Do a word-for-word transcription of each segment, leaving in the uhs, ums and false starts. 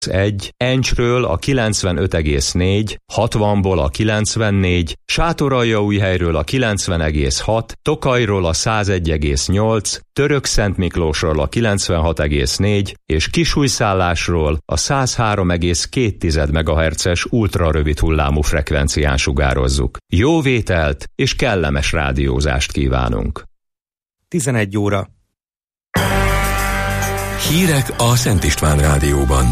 egy, Encsről a kilencvenöt egész négy, hatvanból a kilencvennégy, Sátoraljaújhelyről a kilencven egész hat, Tokajról a száz egy egész nyolc, Törökszentmiklósról a kilencvenhat egész négy és Kisújszállásról a száz három egész két megahertzes ultrarövid hullámú frekvencián sugározzuk. Jó vételt és kellemes rádiózást kívánunk! tizenegy óra. Hírek a Szent István Rádióban.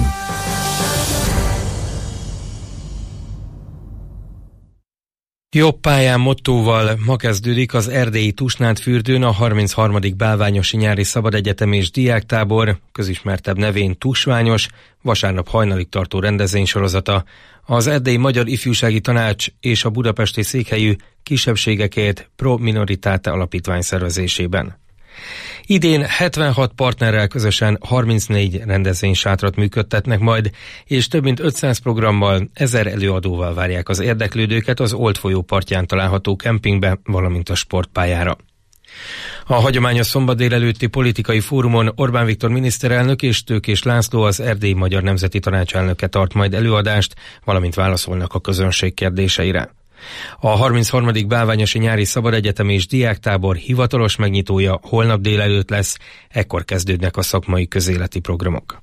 Jobb pályán mottóval ma kezdődik az erdélyi Tusnádfürdőn a harmincharmadik Bálványosi Nyári Szabadegyetem és Diáktábor, közismertebb nevén Tusványos, vasárnap hajnalig tartó rendezvénysorozata. Az Erdélyi Magyar Ifjúsági Tanács és a budapesti székhelyű Kisebbségekért Pro Minoritate Alapítvány szervezésében. Idén hetvenhat partnerrel közösen harmincnégy rendezvénysátrat működtetnek majd, és több mint ötszáz programmal, ezer előadóval várják az érdeklődőket az Old folyó partján található kempingbe, valamint a sportpályára. A hagyományos szombat délelőtti politikai fórumon Orbán Viktor miniszterelnök és Tőkés László, az Erdélyi Magyar Nemzeti Tanács elnöke tart majd előadást, valamint válaszolnak a közönség kérdéseire. A harmincharmadik Bálványosi Nyári Szabadegyetem és Diáktábor hivatalos megnyitója holnap délelőtt lesz, ekkor kezdődnek a szakmai közéleti programok.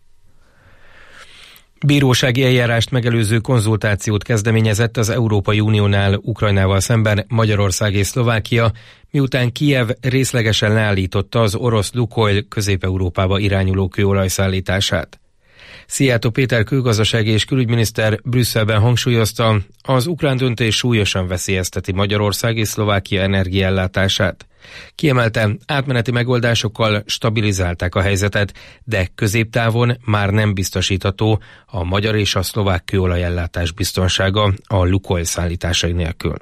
Bírósági eljárást megelőző konzultációt kezdeményezett az Európai Uniónál Ukrajnával szemben Magyarország és Szlovákia, miután Kijev részlegesen leállította az orosz Lukoil Közép-Európába irányuló kőolajszállítását. Szijjártó Péter külgazdasági és külügyminiszter Brüsszelben hangsúlyozta, az ukrán döntés súlyosan veszélyezteti Magyarország és Szlovákia energiaellátását. Kiemelte, átmeneti megoldásokkal stabilizálták a helyzetet, de középtávon már nem biztosítható a magyar és a szlovák kőolajellátás biztonsága a Lukoil szállításai nélkül.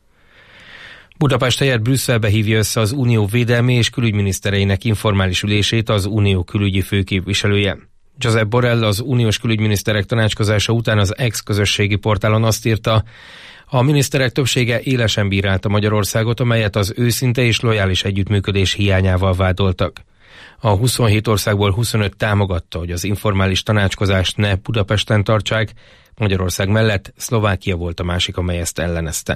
Budapest helyett Brüsszelbe hívja össze az Unió védelmi és külügyminisztereinek informális ülését az Unió külügyi főképviselője. Josep Borrell az uniós külügyminiszterek tanácskozása után az X közösségi portálon azt írta, a miniszterek többsége élesen bírálta Magyarországot, amelyet az őszinte és lojális együttműködés hiányával vádoltak. A huszonhét országból huszonöt támogatta, hogy az informális tanácskozást ne Budapesten tartsák, Magyarország mellett Szlovákia volt a másik, amely ezt ellenezte.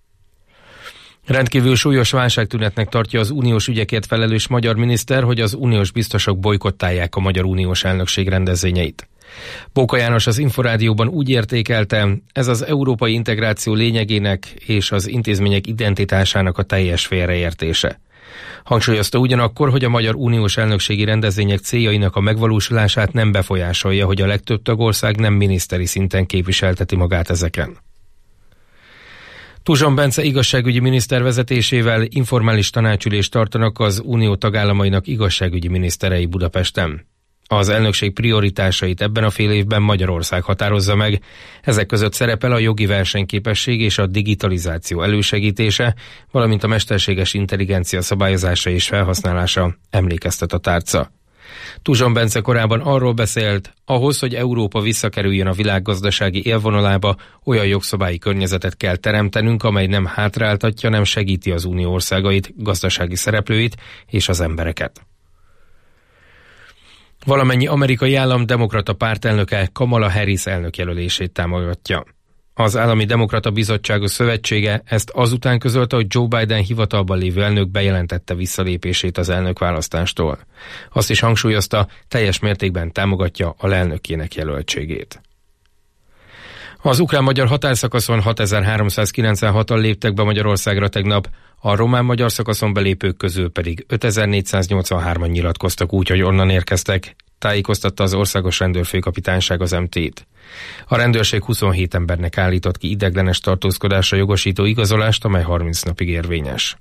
Rendkívül súlyos válságtünetnek tartja az uniós ügyekért felelős magyar miniszter, hogy az uniós biztosok bojkottálják a magyar uniós elnökség rendezvényeit. Bóka János az Inforádióban úgy értékelte, ez az európai integráció lényegének és az intézmények identitásának a teljes félreértése. Hangsúlyozta ugyanakkor, hogy a magyar uniós elnökségi rendezvények céljainak a megvalósulását nem befolyásolja, hogy a legtöbb tagország nem miniszteri szinten képviselteti magát ezeken. Tuzson Bence igazságügyi miniszter vezetésével informális tanácsülést tartanak az unió tagállamainak igazságügyi miniszterei Budapesten. Az elnökség prioritásait ebben a fél évben Magyarország határozza meg, ezek között szerepel a jogi versenyképesség és a digitalizáció elősegítése, valamint a mesterséges intelligencia szabályozása és felhasználása, emlékeztet a tárca. Tuzson Bence korábban arról beszélt, ahhoz, hogy Európa visszakerüljön a világgazdasági élvonalába, olyan jogszabályi környezetet kell teremtenünk, amely nem hátráltatja, nem segíti az unió országait, gazdasági szereplőit és az embereket. Valamennyi amerikai állam demokrata pártelnöke Kamala Harris elnökjelölését támogatja. Az Állami Demokrata Bizottságos Szövetsége ezt azután közölte, hogy Joe Biden hivatalban lévő elnök bejelentette visszalépését az elnökválasztástól. Azt is hangsúlyozta, teljes mértékben támogatja a alelnökének jelöltségét. Az ukrán-magyar határszakaszon hatezer-háromszázkilencvenhatan léptek be Magyarországra tegnap, a román-magyar szakaszon belépők közül pedig ötezer-négyszáznyolcvanhárman nyilatkoztak úgy, hogy onnan érkeztek, tájékoztatta az Országos Rendőrfőkapitányság az em té it. A rendőrség huszonhét embernek állított ki ideiglenes tartózkodásra jogosító igazolást, amely harminc napig érvényes.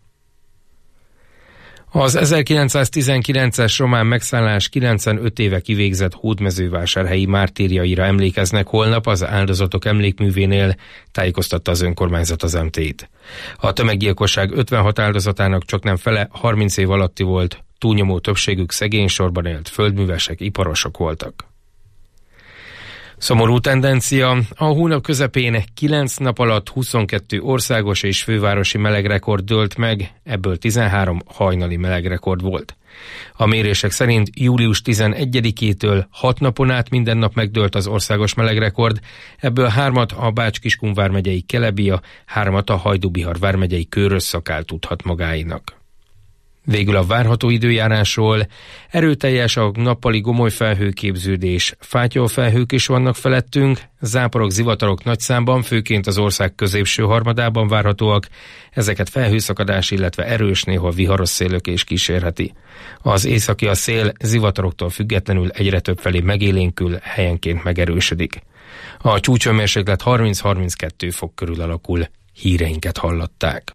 Az ezerkilencszáztizenkilences román megszállás kilencvenöt éve kivégzett hódmezővásárhelyi mártírjaira emlékeznek holnap az áldozatok emlékművénél, tájékoztatta az önkormányzat az em té it. A tömeggyilkosság ötvenhat áldozatának csaknem fele harminc év alatti volt, túlnyomó többségük szegény sorban élt földművesek, iparosok voltak. Szomorú tendencia, a hónap közepén kilenc nap alatt huszonkettő országos és fővárosi melegrekord dőlt meg, ebből tizenhárom hajnali melegrekord volt. A mérések szerint július tizenegyedikétől hat napon át minden nap megdőlt az országos melegrekord, ebből hármat a Bács-Kiskun vármegyei Kelebia, hármat a Hajdú-Bihar vármegyei Kőrösszakál tudhat magáinak. Végül a várható időjárásról: erőteljes a nappali gomoly felhőképződés, fátyolfelhők is vannak felettünk, záporok, zivatarok nagy számban, főként az ország középső harmadában várhatóak, ezeket felhőszakadás, illetve erős, néhol viharos széllökés kísérheti. Az északi a szél zivataroktól függetlenül egyre több felé megélénkül, helyenként megerősödik. A csúcshőmérséklet harminc-harminckettő fok körül alakul. Híreinket hallották.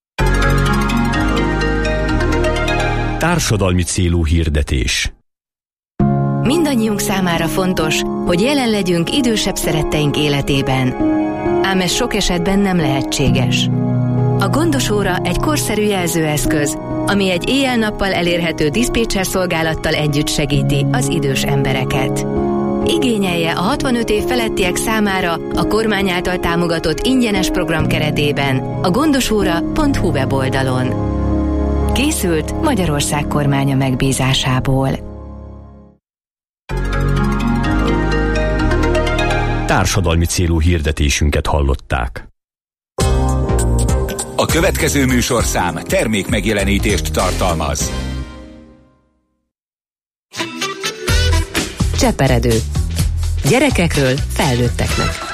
Társadalmi célú hirdetés. Mindannyiunk számára fontos, hogy jelen legyünk idősebb szeretteink életében. Ám ez sok esetben nem lehetséges. A Gondos óra egy korszerű jelzőeszköz, ami egy éjjel-nappal elérhető diszpécser szolgálattal együtt segíti az idős embereket. Igényelje a hatvanöt év felettiek számára a kormány által támogatott ingyenes program keretében a gondosóra pont hu weboldalon. Készült Magyarország kormánya megbízásából. Társadalmi célú hirdetésünket hallották. A következő műsorszám termék megjelenítést tartalmaz. Cseperedő. Gyerekekről felnőtteknek.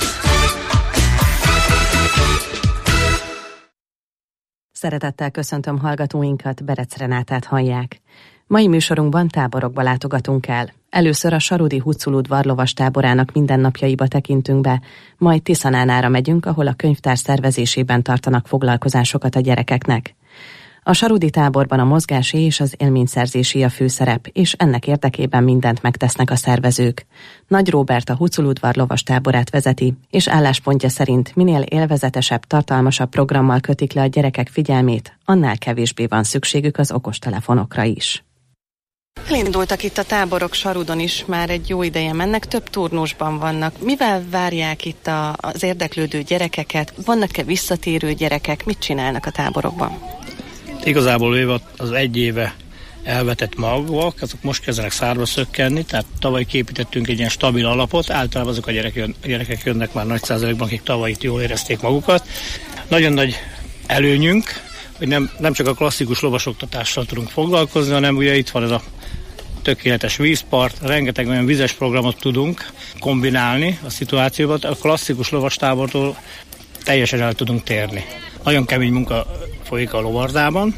Szeretettel köszöntöm hallgatóinkat, Berec Renátát hallják. Mai műsorunkban táborokba látogatunk el. Először a Sarudi Huculudvar lovastáborának mindennapjaiba tekintünk be, majd Tiszanánára megyünk, ahol a könyvtár szervezésében tartanak foglalkozásokat a gyerekeknek. A sarudi táborban a mozgási és az élményszerzési a főszerep, és ennek érdekében mindent megtesznek a szervezők. Nagy Róbert a Huculudvar lovastáborát vezeti, és álláspontja szerint minél élvezetesebb, tartalmasabb programmal kötik le a gyerekek figyelmét, annál kevésbé van szükségük az okostelefonokra is. Elindultak itt a táborok Sarudon is, már egy jó ideje mennek, több turnusban vannak. Mivel várják itt a, az érdeklődő gyerekeket? Vannak-e visszatérő gyerekek? Mit csinálnak a táborokban? Igazából véve az egy éve elvetett magvak, azok most kezdenek szárba szökkenni, tehát tavaly képítettünk egy ilyen stabil alapot, általában azok a gyerekek, a gyerekek jönnek már nagy százalékban, akik tavaly itt jól érezték magukat. Nagyon nagy előnyünk, hogy nem, nem csak a klasszikus lovasoktatással tudunk foglalkozni, hanem ugye itt van ez a tökéletes vízpart, rengeteg olyan vizes programot tudunk kombinálni a szituációban, a klasszikus lovastábortól teljesen el tudunk térni. Nagyon kemény munka folyik a lovardában,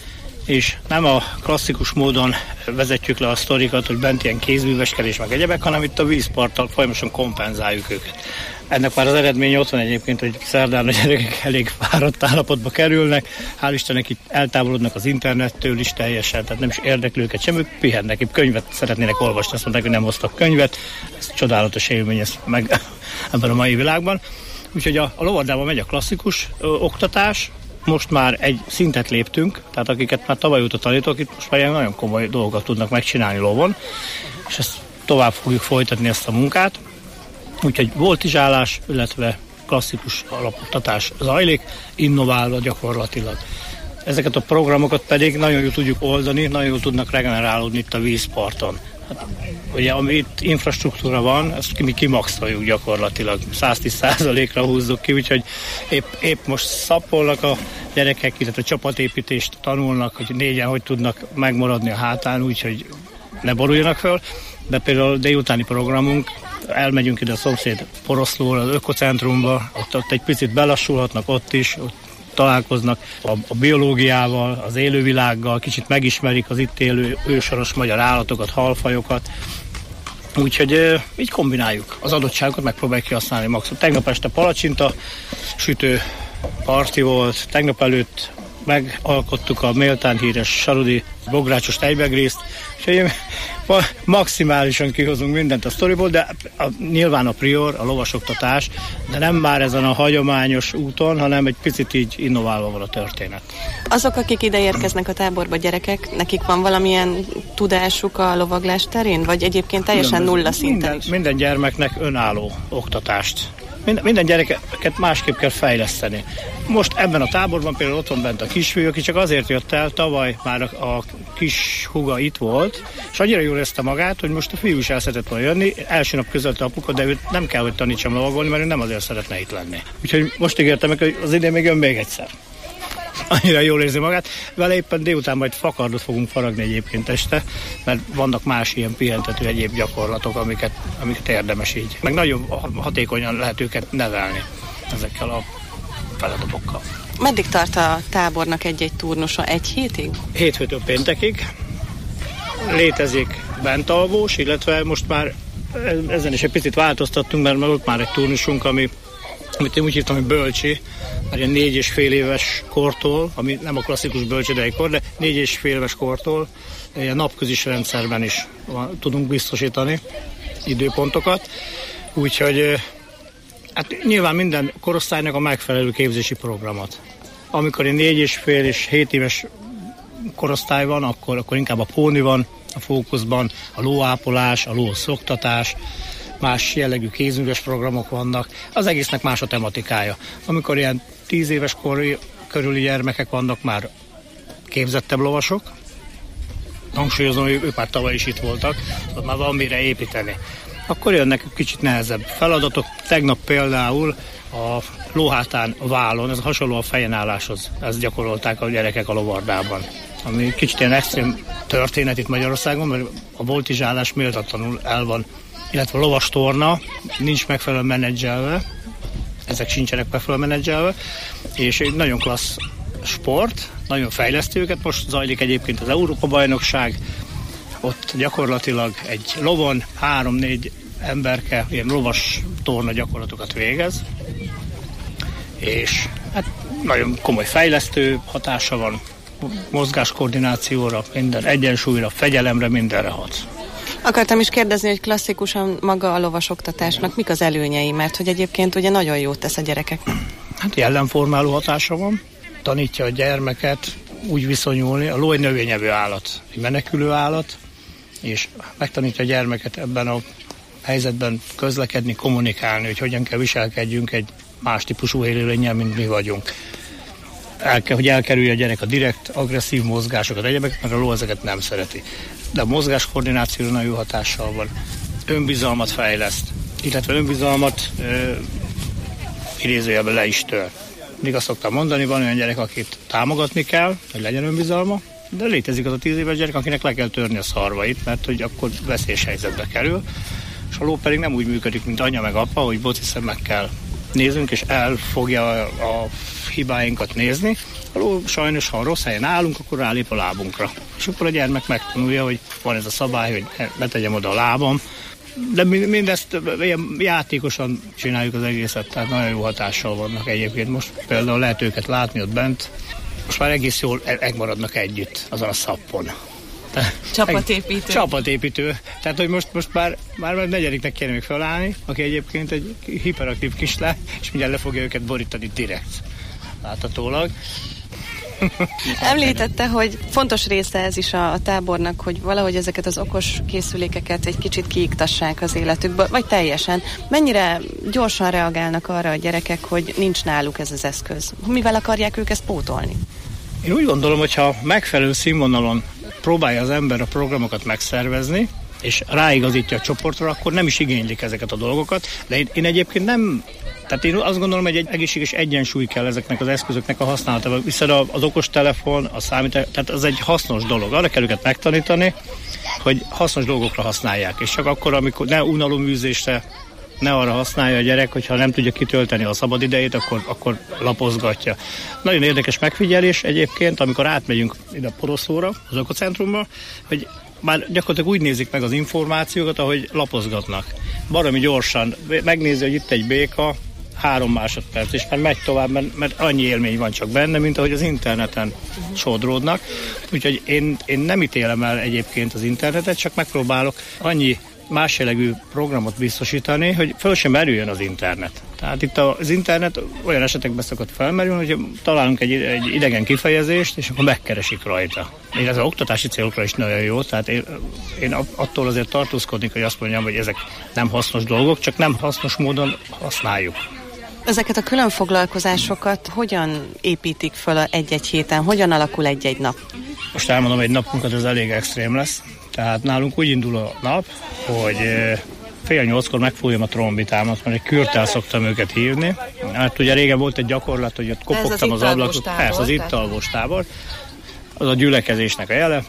és nem a klasszikus módon vezetjük le a sztorikat, hogy bent ilyen kézműveskedés meg egyebek, hanem itt a vízparttal folyamatosan kompenzáljuk őket. Ennek már az eredménye ott van egyébként, hogy szerdán a gyerekek elég fáradt állapotba kerülnek, hál' Istennek itt eltávolodnak az internettől is teljesen, tehát nem is érdekli őket sem, ők pihennek, itt könyvet szeretnének olvasni, azt mondták, hogy nem hoztak könyvet, ez csodálatos élmény ez meg ebben a mai világban. Úgyhogy a, a lovardában megy a klasszikus ö, oktatás, most már egy szintet léptünk, tehát akiket már tavaly óta tanítok, itt most már ilyen nagyon komoly dolgokat tudnak megcsinálni lovon, és ezt tovább fogjuk folytatni ezt a munkát. Úgyhogy voltizsálás, illetve klasszikus alapoktatás zajlik, innoválva gyakorlatilag. Ezeket a programokat pedig nagyon jól tudjuk oldani, nagyon jól tudnak regenerálódni itt a vízparton. Hát, ugye, ami itt infrastruktúra van, ezt mi kimaxoljuk gyakorlatilag, száztíz százalékra húzzuk ki, úgyhogy épp, épp most szappolnak a gyerekek, illetve csapatépítést tanulnak, hogy négyen hogy tudnak megmaradni a hátán, úgyhogy ne boruljanak föl, de például a délutáni programunk, elmegyünk ide a szomszéd Poroszlóra, az ökocentrumba, ott, ott egy picit belassulhatnak ott is, ott találkoznak a, a biológiával, az élővilággal, kicsit megismerik az itt élő ősoros magyar állatokat, halfajokat. Úgyhogy e, így kombináljuk. Az adottságokat megpróbáljuk kihasználni maximum. Tegnap este palacsinta sütő parti volt, tegnap előtt megalkottuk a méltán híres sarudi bográcsos tejbegrészt, és maximálisan kihozunk mindent a sztoriból, de a, nyilván a prior, a lovasoktatás, de nem már ezen a hagyományos úton, hanem egy picit így innoválva van a történet. Azok, akik ide érkeznek a táborba, gyerekek, nekik van valamilyen tudásuk a lovaglás terén, vagy egyébként teljesen minden, nulla szinten minden, is? Minden gyermeknek önálló oktatást. Minden, minden gyereket másképp kell fejleszteni. Most ebben a táborban például ott van bent a kisfiú, aki csak azért jött el, tavaly már a, a kis húga itt volt, és annyira jól érezte magát, hogy most a fiú is el szeretett volna jönni. Első nap közölte apuka, de őt nem kell, hogy tanítsam lovagolni, mert ő nem azért szeretne itt lenni. Úgyhogy most ígértem meg, hogy az idén még jön még egyszer. Annyira jól érzi magát. Vele éppen délután majd fakardot fogunk faragni egyébként este, mert vannak más ilyen pihentető egyéb gyakorlatok, amiket, amiket érdemes így. Meg nagyon hatékonyan lehet őket nevelni ezekkel a feladatokkal. Meddig tart a tábornak egy-egy turnusa? Egy hétig? Hétfőtől péntekig. Létezik bentalvós, illetve most már ezen is egy picit változtattunk, mert ott már egy turnusunk, ami amit én úgy hívtam, hogy bölcsi, mert ilyen négy és fél éves kortól, ami nem a klasszikus bölcsődei kor, de négy és fél éves kortól ilyen napközis rendszerben is van, tudunk biztosítani időpontokat. Úgyhogy hát nyilván minden korosztálynak a megfelelő képzési programot. Amikor én négy és fél és hét éves korosztály van, akkor, akkor inkább a póni van a fókuszban, a lóápolás, a lószoktatás, más jellegű kézműves programok vannak, az egésznek más a tematikája. Amikor ilyen tíz éves kor körüli gyermekek vannak, már képzettebb lovasok, hangsúlyozom, hogy ők már tavaly is itt voltak, szóval már van mire építeni. Akkor jönnek kicsit nehezebb feladatok. Tegnap például a lóhátán a vállon, ez hasonló a fejenálláshoz, ezt gyakorolták a gyerekek a lovardában. Ami kicsit ilyen extrém történet itt Magyarországon, mert a voltizsálás méltatlanul el van, illetve a lovastorna nincs megfelelően menedzselve, ezek sincsenek megfelelően menedzselve, és egy nagyon klassz sport, nagyon fejlesztő őket. Most zajlik egyébként az Európa-bajnokság, ott gyakorlatilag egy lovon három-négy emberke ilyen lovas torna gyakorlatokat végez, és hát nagyon komoly fejlesztő hatása van, mozgáskoordinációra, minden egyensúlyra, fegyelemre, mindenre hat. Akartam is kérdezni, hogy klasszikusan maga a lovasoktatásnak mik az előnyei, mert hogy egyébként ugye nagyon jót tesz a gyerekeknek. Hát jellemformáló hatása van, tanítja a gyermeket úgy viszonyulni, a ló egy növényevő állat, egy menekülő állat, és megtanítja a gyermeket ebben a helyzetben közlekedni, kommunikálni, hogy hogyan kell viselkedjünk egy más típusú élőlénnyel, mint mi vagyunk. El kell, hogy elkerülje a gyerek a direkt, agresszív mozgásokat, egyébként, mert a ló ezeket nem szereti. De a mozgáskoordinációra nagyon jó hatással van. Önbizalmat fejleszt, illetve önbizalmat ö, idézőjelben le is tör. Mindig azt szoktam mondani, van olyan gyerek, akit támogatni kell, hogy legyen önbizalma, de létezik az a tíz éves gyerek, akinek le kell törni a szarvait, mert hogy akkor veszélyes helyzetbe kerül. És a ló pedig nem úgy működik, mint anya meg apa, hogy boci szemmekkel nézünk, és el fogja a, a hibáinkat nézni. A ló sajnos, ha rossz helyen állunk, akkor rálép a lábunkra. És akkor a gyermek megtanulja, hogy van ez a szabály, hogy betegyem oda a lábam. De mindezt ilyen játékosan csináljuk az egészet, tehát nagyon jó hatással vannak egyébként. Most például lehet őket látni ott bent. Most már egész jól megmaradnak együtt azon a szappon. Csapatépítő. Csapatépítő. Tehát, hogy most, most már, már a negyediknek kéne még felállni, aki egyébként egy hiperaktív kislány, és mindjárt le fogja őket borítani direkt. Láthatólag. Említette, hogy fontos része ez is a, a tábornak, hogy valahogy ezeket az okos készülékeket egy kicsit kiiktassák az életükből, vagy teljesen. Mennyire gyorsan reagálnak arra a gyerekek, hogy nincs náluk ez az eszköz? Mivel akarják ők ezt pótolni? Én úgy gondolom, hogy ha megfelelő színvonalon próbálja az ember a programokat megszervezni, és ráigazítja a csoportra, akkor nem is igénylik ezeket a dolgokat. De én, én egyébként nem... Tehát én azt gondolom, hogy egy egészséges egyensúly kell ezeknek az eszközöknek a használatával. Viszont az okostelefon, a számítás, tehát az egy hasznos dolog. Arra kell őket megtanítani, hogy hasznos dolgokra használják. És csak akkor, amikor ne unaloműzésre, ne arra használja a gyerek, hogyha nem tudja kitölteni a szabad idejét, akkor, akkor lapozgatja. Nagyon érdekes megfigyelés egyébként, amikor átmegyünk ide a Poroszóra, az ökocentrumba, hogy már gyakorlatilag úgy nézik meg az információkat, ahogy lapozgatnak. Baromi gyorsan megnézi, hogy itt egy béka, három másodperc, és már megy tovább, mert, mert annyi élmény van csak benne, mint ahogy az interneten sodródnak. Úgyhogy én, én nem ítélem el egyébként az internetet, csak megpróbálok annyi más jellegű programot biztosítani, hogy föl sem merüljön az internet. Tehát itt az internet olyan esetekben szokott felmerülni, hogy találunk egy, egy idegen kifejezést, és akkor megkeresik rajta. Én ez az oktatási célokra is nagyon jó, tehát én, én attól azért tartózkodnék, hogy azt mondjam, hogy ezek nem hasznos dolgok, csak nem hasznos módon használjuk. Ezeket a külön foglalkozásokat hogyan építik föl egy-egy héten? Hogyan alakul egy-egy nap? Most elmondom, egy napunkat ez elég extrém lesz. Tehát nálunk úgy indul a nap, hogy fél nyolckor megfújom a trombitámat, mert egy kürttel szoktam őket hívni. Hát ugye régen volt egy gyakorlat, hogy ott kopogtam az, az ablakot. Persze, az itt alvós tábor. Az a gyülekezésnek a jele.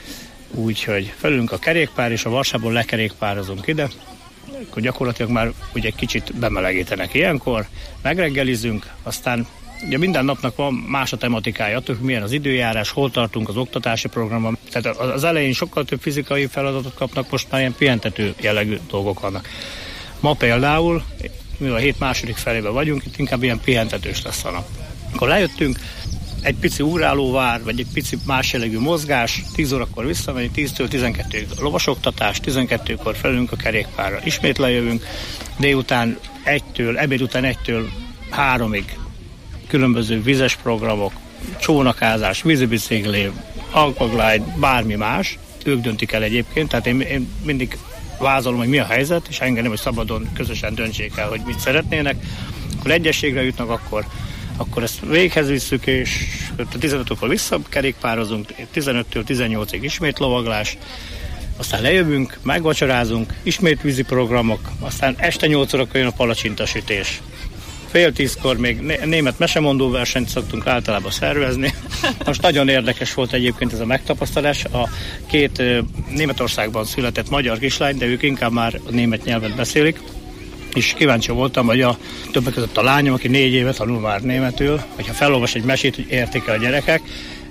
Úgyhogy felülünk a kerékpár, és a Varsából lekerékpározunk ide. Akkor gyakorlatilag már ugye egy kicsit bemelegítenek ilyenkor. Megreggelizünk, aztán ugye minden napnak van más a tematikája, attól, hogy milyen az időjárás, hol tartunk az oktatási programban. Tehát az elején sokkal több fizikai feladatot kapnak, most már ilyen pihentető jellegű dolgok vannak. Ma például, mivel a hét második felében vagyunk, itt inkább ilyen pihentetős lesz a nap. Akkor lejöttünk, egy pici ugrálóvár, vagy egy pici más jellegű mozgás, tíz órakor visszamenni, tíztől tizenkettőig lovasoktatás, tizenkettőkor felülünk a kerékpárra, ismét lejövünk, délután egytől, ebéd után egytől háromig különböző vizes programok, csónakázás, vízibicikli, aquaglide, bármi más, ők döntik el egyébként, tehát én, én mindig vázolom, hogy mi a helyzet, és engedem, hogy szabadon közösen döntsék el, hogy mit szeretnének. Akkor egyességre jutnak, akkor, akkor ezt véghez visszük, és tizenötkor visszakerékpározunk, tizenöttől tizennyolcig ismét lovaglás, aztán lejövünk, megvacsorázunk, ismét vízi programok, aztán este nyolc órakor jön a palacsintasütés. Fél tízkor még német mesemondó versenyt szoktunk általában szervezni. Most nagyon érdekes volt egyébként ez a megtapasztalás. A két Németországban született magyar kislány, de ők inkább már a német nyelvet beszélik. És kíváncsi voltam, hogy a többek között a lányom, aki négy éve tanul már németül, hogyha felolvas egy mesét, hogy értik a gyerekek.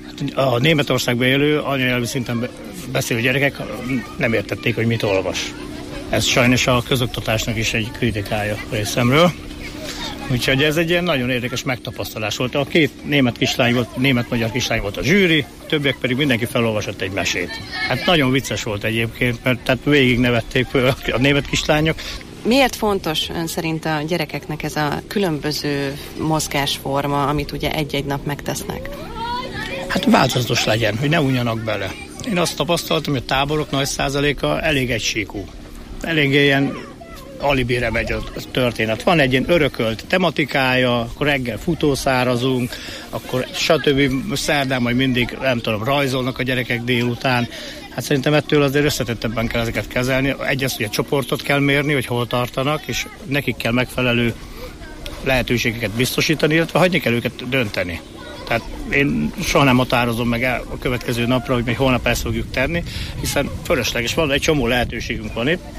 A Németországban élő, anyanyelvi szinten beszélő gyerekek nem értették, hogy mit olvas. Ez sajnos a közoktatásnak is egy kritikája részemről. Úgyhogy ez egy ilyen nagyon érdekes megtapasztalás volt. A két német kislány volt, német-magyar kislány volt a zsűri, többiek pedig mindenki felolvasott egy mesét. Hát nagyon vicces volt egyébként, mert tehát végig nevették föl a német kislányok. Miért fontos ön szerint a gyerekeknek ez a különböző mozgásforma, amit ugye egy-egy nap megtesznek? Hát változatos legyen, hogy ne unjanak bele. Én azt tapasztaltam, hogy a táborok nagy százaléka elég egysíkú. Elég ilyen alibire megy a történet. Van egy ilyen örökölt tematikája, akkor reggel futószárazunk, akkor stb. Szerdán majd mindig, nem tudom, rajzolnak a gyerekek délután. Hát szerintem ettől azért összetettebben kell ezeket kezelni. Egyrészt, hogy a csoportot kell mérni, hogy hol tartanak, és nekik kell megfelelő lehetőségeket biztosítani, illetve hagyni kell őket dönteni. Tehát én soha nem határozom meg el a következő napra, hogy még holnap ezt fogjuk tenni, hiszen fölösleges van, egy csomó lehetőségünk van itt.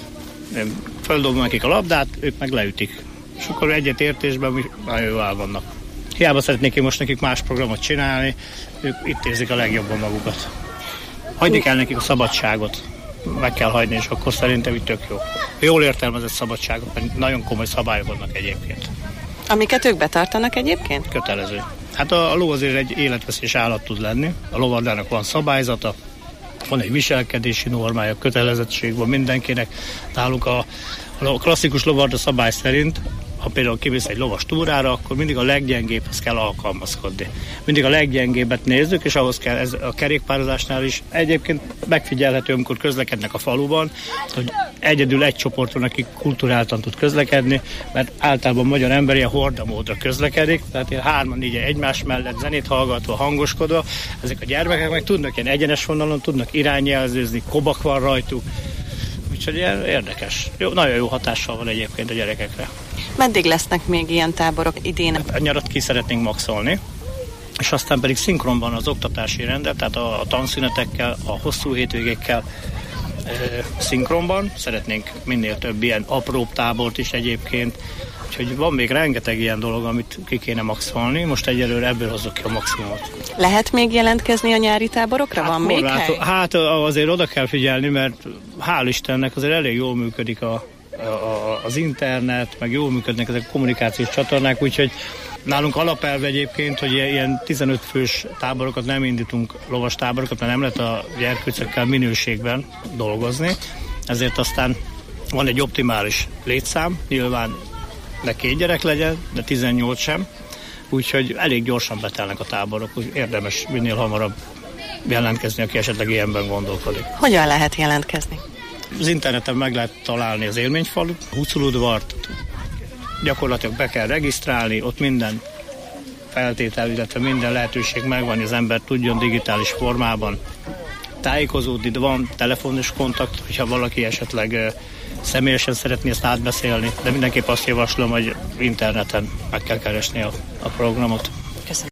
Földobom nekik a labdát, ők meg leütik. És akkor egyetértésben mi nagyon jól el vannak. Hiába szeretnék én most nekik más programot csinálni, ők itt érzik a legjobban magukat. Hagyni kell nekik a szabadságot. Meg kell hagyni, és akkor szerintem itt tök jó. Jól értelmezett szabadságot, mert nagyon komoly szabályok vannak egyébként. Amiket ők betartanak egyébként? Kötelező. Hát a, a ló azért egy életveszélyes állat tud lenni. A lovardának van szabályzata, van egy viselkedési normája, kötelezettség van mindenkinek. Nálunk a, a klasszikus lovarda szabály szerint, ha például kimész egy lovas túrára, akkor mindig a leggyengébbhez kell alkalmazkodni. Mindig a leggyengébbet nézzük, és ahhoz kell ez a kerékpározásnál is. Egyébként megfigyelhető, amikor közlekednek a faluban, hogy egyedül egy csoporton, aki kulturáltan tud közlekedni, mert általában magyar ember ilyen hordamódra közlekedik, tehát ilyen hárman így egymás mellett zenét hallgatva, hangoskodva. Ezek a gyermekek meg tudnak ilyen egyenes vonalon, tudnak irányjelzőzni, kobak van rajtuk. Úgyhogy ilyen érdekes. Jó, nagyon jó hatással van egyébként a gyerekekre. Meddig lesznek még ilyen táborok idén? A nyarat ki szeretnénk maxolni, és aztán pedig szinkronban az oktatási rendet, tehát a, a tanszünetekkel, a hosszú hétvégékkel e, szinkronban. Szeretnénk minél több ilyen apróbb tábort is egyébként. Úgyhogy van még rengeteg ilyen dolog, amit ki kéne maxolni. Most egyelőre ebből hozok ki a maximumot. Lehet még jelentkezni a nyári táborokra? Hát, van még hely? Hát azért oda kell figyelni, mert hál' Istennek azért elég jól működik a, a, a az internet, meg jól működnek ezek a kommunikációs csatornák, úgyhogy nálunk alapelve egyébként, hogy ilyen tizenöt fős táborokat nem indítunk, lovas táborokat, mert nem lehet a gyerkőcökkel minőségben dolgozni, ezért aztán van egy optimális létszám, nyilván ne két gyerek legyen, de tizennyolc sem, úgyhogy elég gyorsan betelnek a táborok, úgy érdemes minél hamarabb jelentkezni, aki esetleg ilyenben gondolkodik. Hogyan lehet jelentkezni? Az interneten meg lehet találni az élményfalut, Huculudvart, gyakorlatilag be kell regisztrálni, ott minden feltétel, illetve minden lehetőség megvan, hogy az ember tudjon digitális formában tájékozódni, de van telefonos kontakt, hogyha valaki esetleg személyesen szeretné ezt átbeszélni, de mindenképp azt javaslom, hogy interneten meg kell keresni a, a programot. Köszönöm.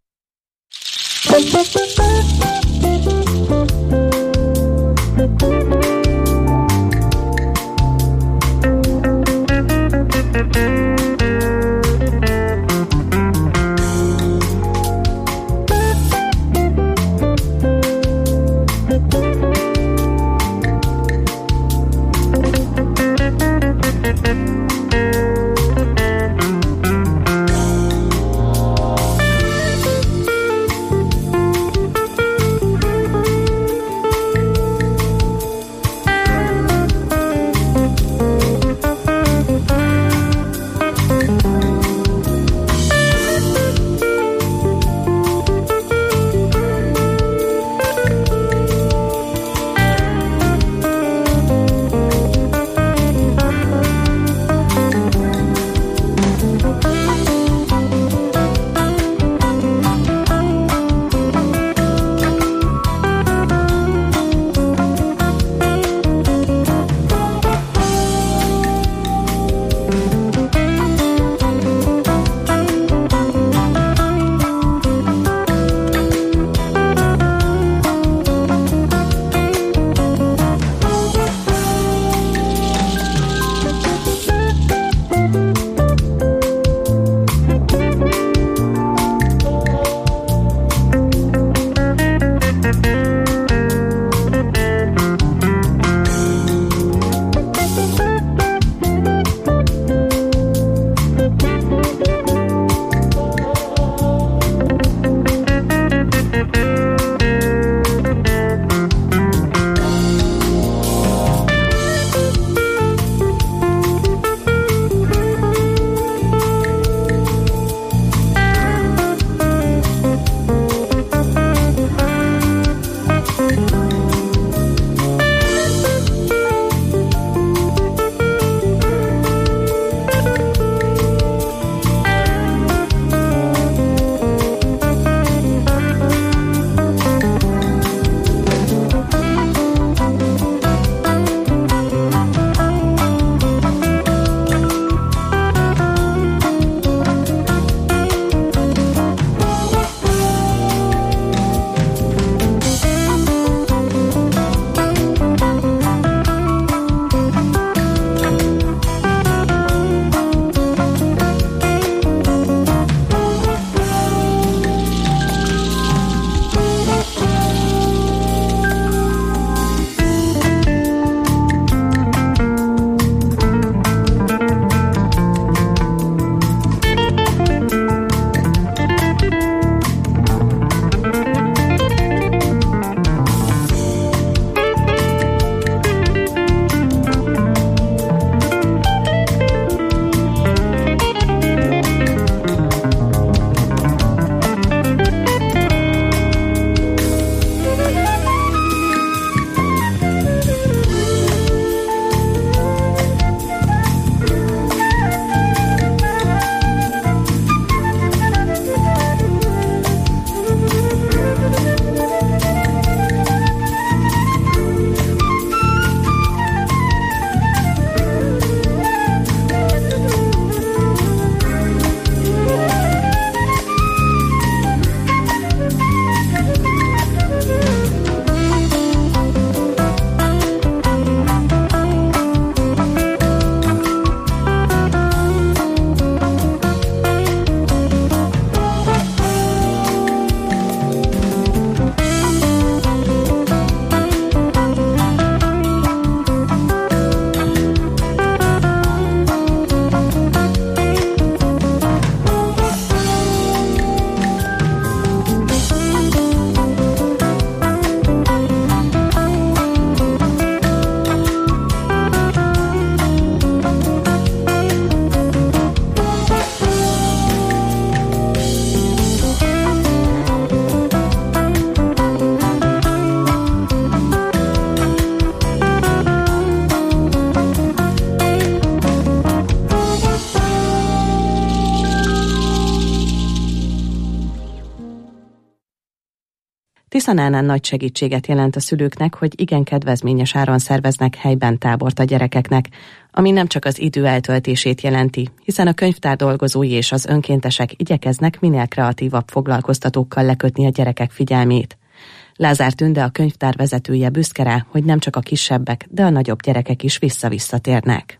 Tiszanánán nagy segítséget jelent a szülőknek, hogy igen kedvezményes áron szerveznek helyben tábort a gyerekeknek, ami nem csak az idő eltöltését jelenti, hiszen a könyvtár dolgozói és az önkéntesek igyekeznek minél kreatívabb foglalkoztatókkal lekötni a gyerekek figyelmét. Lázár Tünde, a könyvtár vezetője büszke rá, hogy nem csak a kisebbek, de a nagyobb gyerekek is vissza-vissza térnek.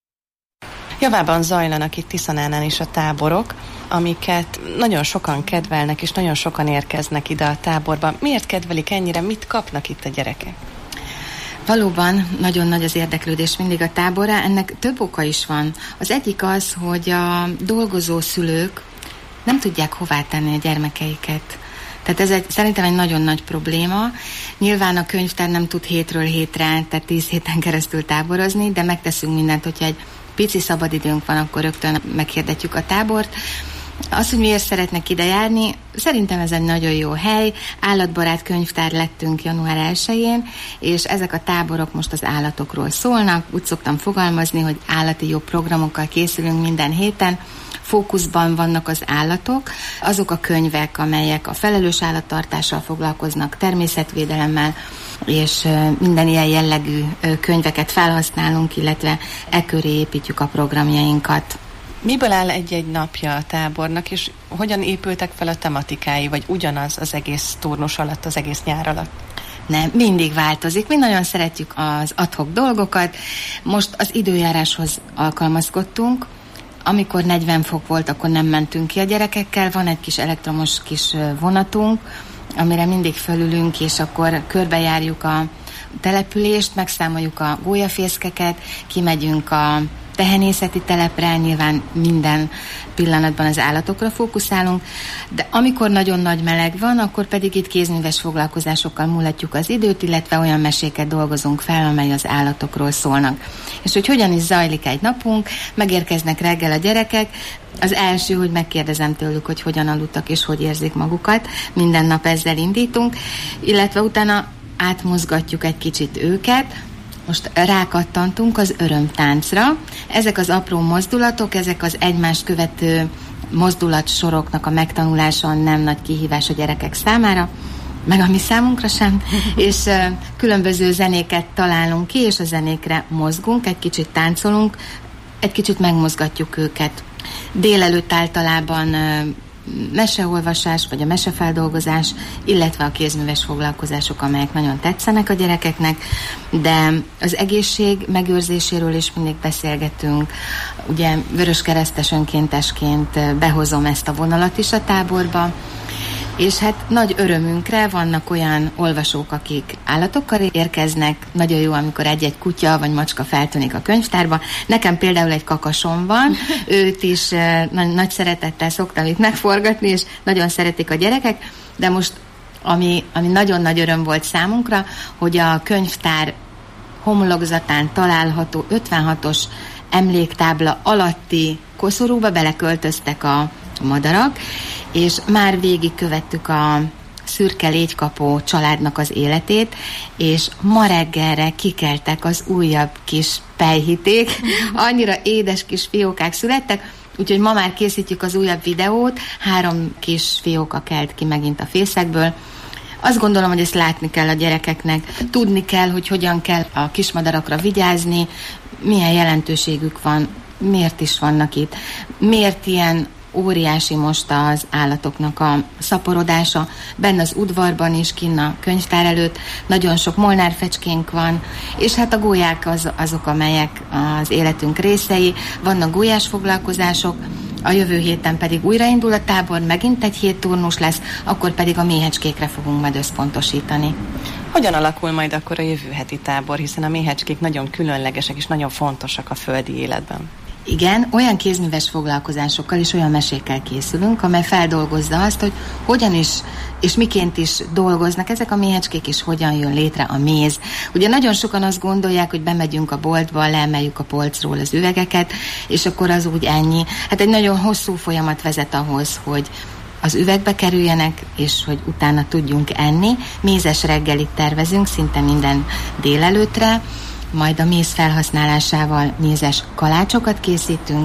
Javában zajlanak itt Tiszanánán is a táborok, amiket nagyon sokan kedvelnek, és nagyon sokan érkeznek ide a táborba. Miért kedvelik ennyire? Mit kapnak itt a gyerekek? Valóban nagyon nagy az érdeklődés mindig a táborra, ennek több oka is van. Az egyik az, hogy a dolgozó szülők nem tudják hová tenni a gyermekeiket. Tehát ez egy, szerintem egy nagyon nagy probléma. Nyilván a könyvtár nem tud hétről hétre, tehát tíz héten keresztül táborozni, de megteszünk mindent, hogyha egy pici szabadidőnk van, akkor rögtön meghirdetjük a tábort. Az, hogy miért szeretnek ide járni, szerintem ez egy nagyon jó hely. Állatbarát könyvtár lettünk január elsején, és ezek a táborok most az állatokról szólnak. Úgy szoktam fogalmazni, hogy állati jó programokkal készülünk minden héten. Fókuszban vannak az állatok, azok a könyvek, amelyek a felelős állattartással foglalkoznak, természetvédelemmel, és minden ilyen jellegű könyveket felhasználunk, illetve e köré építjük a programjainkat. Miből áll egy-egy napja a tábornak, és hogyan épültek fel a tematikái, vagy ugyanaz az egész turnus alatt, az egész nyár alatt? Nem, mindig változik. Mi nagyon szeretjük az ad-hoc dolgokat. Most az időjáráshoz alkalmazkodtunk. Amikor negyven fok volt, akkor nem mentünk ki a gyerekekkel. Van egy kis elektromos kis vonatunk, amire mindig fölülünk, és akkor körbejárjuk a települést, megszámoljuk a gólyafészkeket, kimegyünk a tehenészeti telepre, nyilván minden pillanatban az állatokra fókuszálunk, de amikor nagyon nagy meleg van, akkor pedig itt kézműves foglalkozásokkal múlatjuk az időt, illetve olyan meséket dolgozunk fel, amely az állatokról szólnak. És hogy hogyan is zajlik egy napunk, megérkeznek reggel a gyerekek, az első, hogy megkérdezem tőlük, hogy hogyan aludtak és hogy érzik magukat, minden nap ezzel indítunk, illetve utána átmozgatjuk egy kicsit őket. Most rákattantunk az örömtáncra. Ezek az apró mozdulatok, ezek az egymást követő mozdulatsoroknak a megtanulása nem nagy kihívás a gyerekek számára, meg a mi számunkra sem, és uh, különböző zenéket találunk ki, és a zenékre mozgunk, egy kicsit táncolunk, egy kicsit megmozgatjuk őket. Délelőtt általában uh, meseolvasás, vagy a mesefeldolgozás, illetve a kézműves foglalkozások, amelyek nagyon tetszenek a gyerekeknek, de az egészség megőrzéséről is mindig beszélgetünk. Ugye vöröskeresztes önkéntesként behozom ezt a vonalat is a táborba, és hát nagy örömünkre vannak olyan olvasók, akik állatokkal érkeznek, nagyon jó, amikor egy-egy kutya vagy macska feltűnik a könyvtárba. Nekem például egy kakasom van, őt is nagy, nagy szeretettel szoktam itt megforgatni, és nagyon szeretik a gyerekek, de most ami, ami nagyon nagy öröm volt számunkra, hogy a könyvtár homlokzatán található ötvenhatos emléktábla alatti koszorúba beleköltöztek a madarak, és már végigkövettük a szürke légykapó családnak az életét, és ma reggelre kikeltek az újabb kis pejhiték, annyira édes kis fiókák születtek, úgyhogy ma már készítjük az újabb videót, három kis fióka kelt ki megint a fészekből. Azt gondolom, hogy ezt látni kell a gyerekeknek, tudni kell, hogy hogyan kell a kismadarakra vigyázni, milyen jelentőségük van, miért is vannak itt, miért ilyen óriási most az állatoknak a szaporodása, benne az udvarban is, kinn a könyvtár előtt, nagyon sok molnárfecskénk van, és hát a gólyák az, azok, amelyek az életünk részei, vannak gólyás foglalkozások, a jövő héten pedig újraindul a tábor, megint egy hét turnus lesz, akkor pedig a méhecskékre fogunk majd összpontosítani. Hogyan alakul majd akkor a jövő heti tábor, hiszen a méhecskék nagyon különlegesek és nagyon fontosak a földi életben? Igen, olyan kézműves foglalkozásokkal és olyan mesékkel készülünk, amely feldolgozza azt, hogy hogyan is és miként is dolgoznak ezek a méhecskék, és hogyan jön létre a méz. Ugye nagyon sokan azt gondolják, hogy bemegyünk a boltba, leemeljük a polcról az üvegeket, és akkor az úgy ennyi. Hát egy nagyon hosszú folyamat vezet ahhoz, hogy az üvegbe kerüljenek, és hogy utána tudjunk enni. Mézes reggelit tervezünk szinte minden délelőttre, majd a méz felhasználásával mézes kalácsokat készítünk,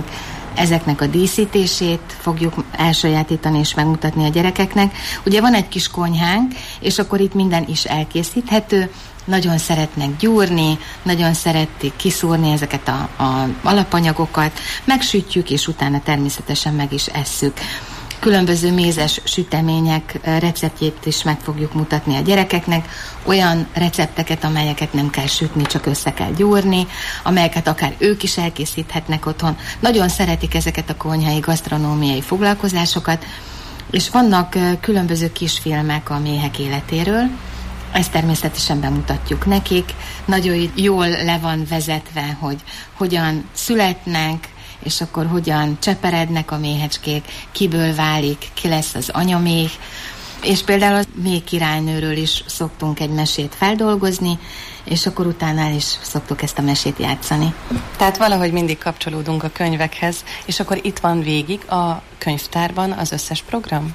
ezeknek a díszítését fogjuk elsajátítani és megmutatni a gyerekeknek. Ugye van egy kis konyhánk, és akkor itt minden is elkészíthető. Nagyon szeretnek gyúrni, nagyon szeretik kiszúrni ezeket a, a alapanyagokat, megsütjük, és utána természetesen meg is esszük. Különböző mézes sütemények receptjét is meg fogjuk mutatni a gyerekeknek, olyan recepteket, amelyeket nem kell sütni, csak össze kell gyúrni, amelyeket akár ők is elkészíthetnek otthon. Nagyon szeretik ezeket a konyhai gasztronómiai foglalkozásokat, és vannak különböző kisfilmek a méhek életéről. Ezt természetesen bemutatjuk nekik. Nagyon jól le van vezetve, hogy hogyan születnek, és akkor hogyan cseperednek a méhecskék, kiből válik, ki lesz az anyaméh. És például a méh királynőről is szoktunk egy mesét feldolgozni, és akkor utána is szoktuk ezt a mesét játszani. Tehát valahogy mindig kapcsolódunk a könyvekhez, és akkor itt van végig a könyvtárban az összes program?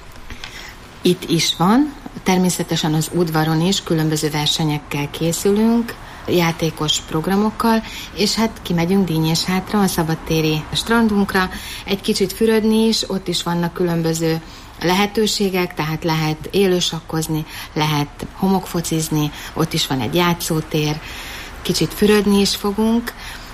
Itt is van, természetesen az udvaron is különböző versenyekkel készülünk, játékos programokkal, és hát kimegyünk Dínyéshátra, a szabadtéri strandunkra, egy kicsit fürödni is, ott is vannak különböző lehetőségek, tehát lehet élősakkozni, lehet homokfocizni, ott is van egy játszótér, kicsit fürödni is fogunk,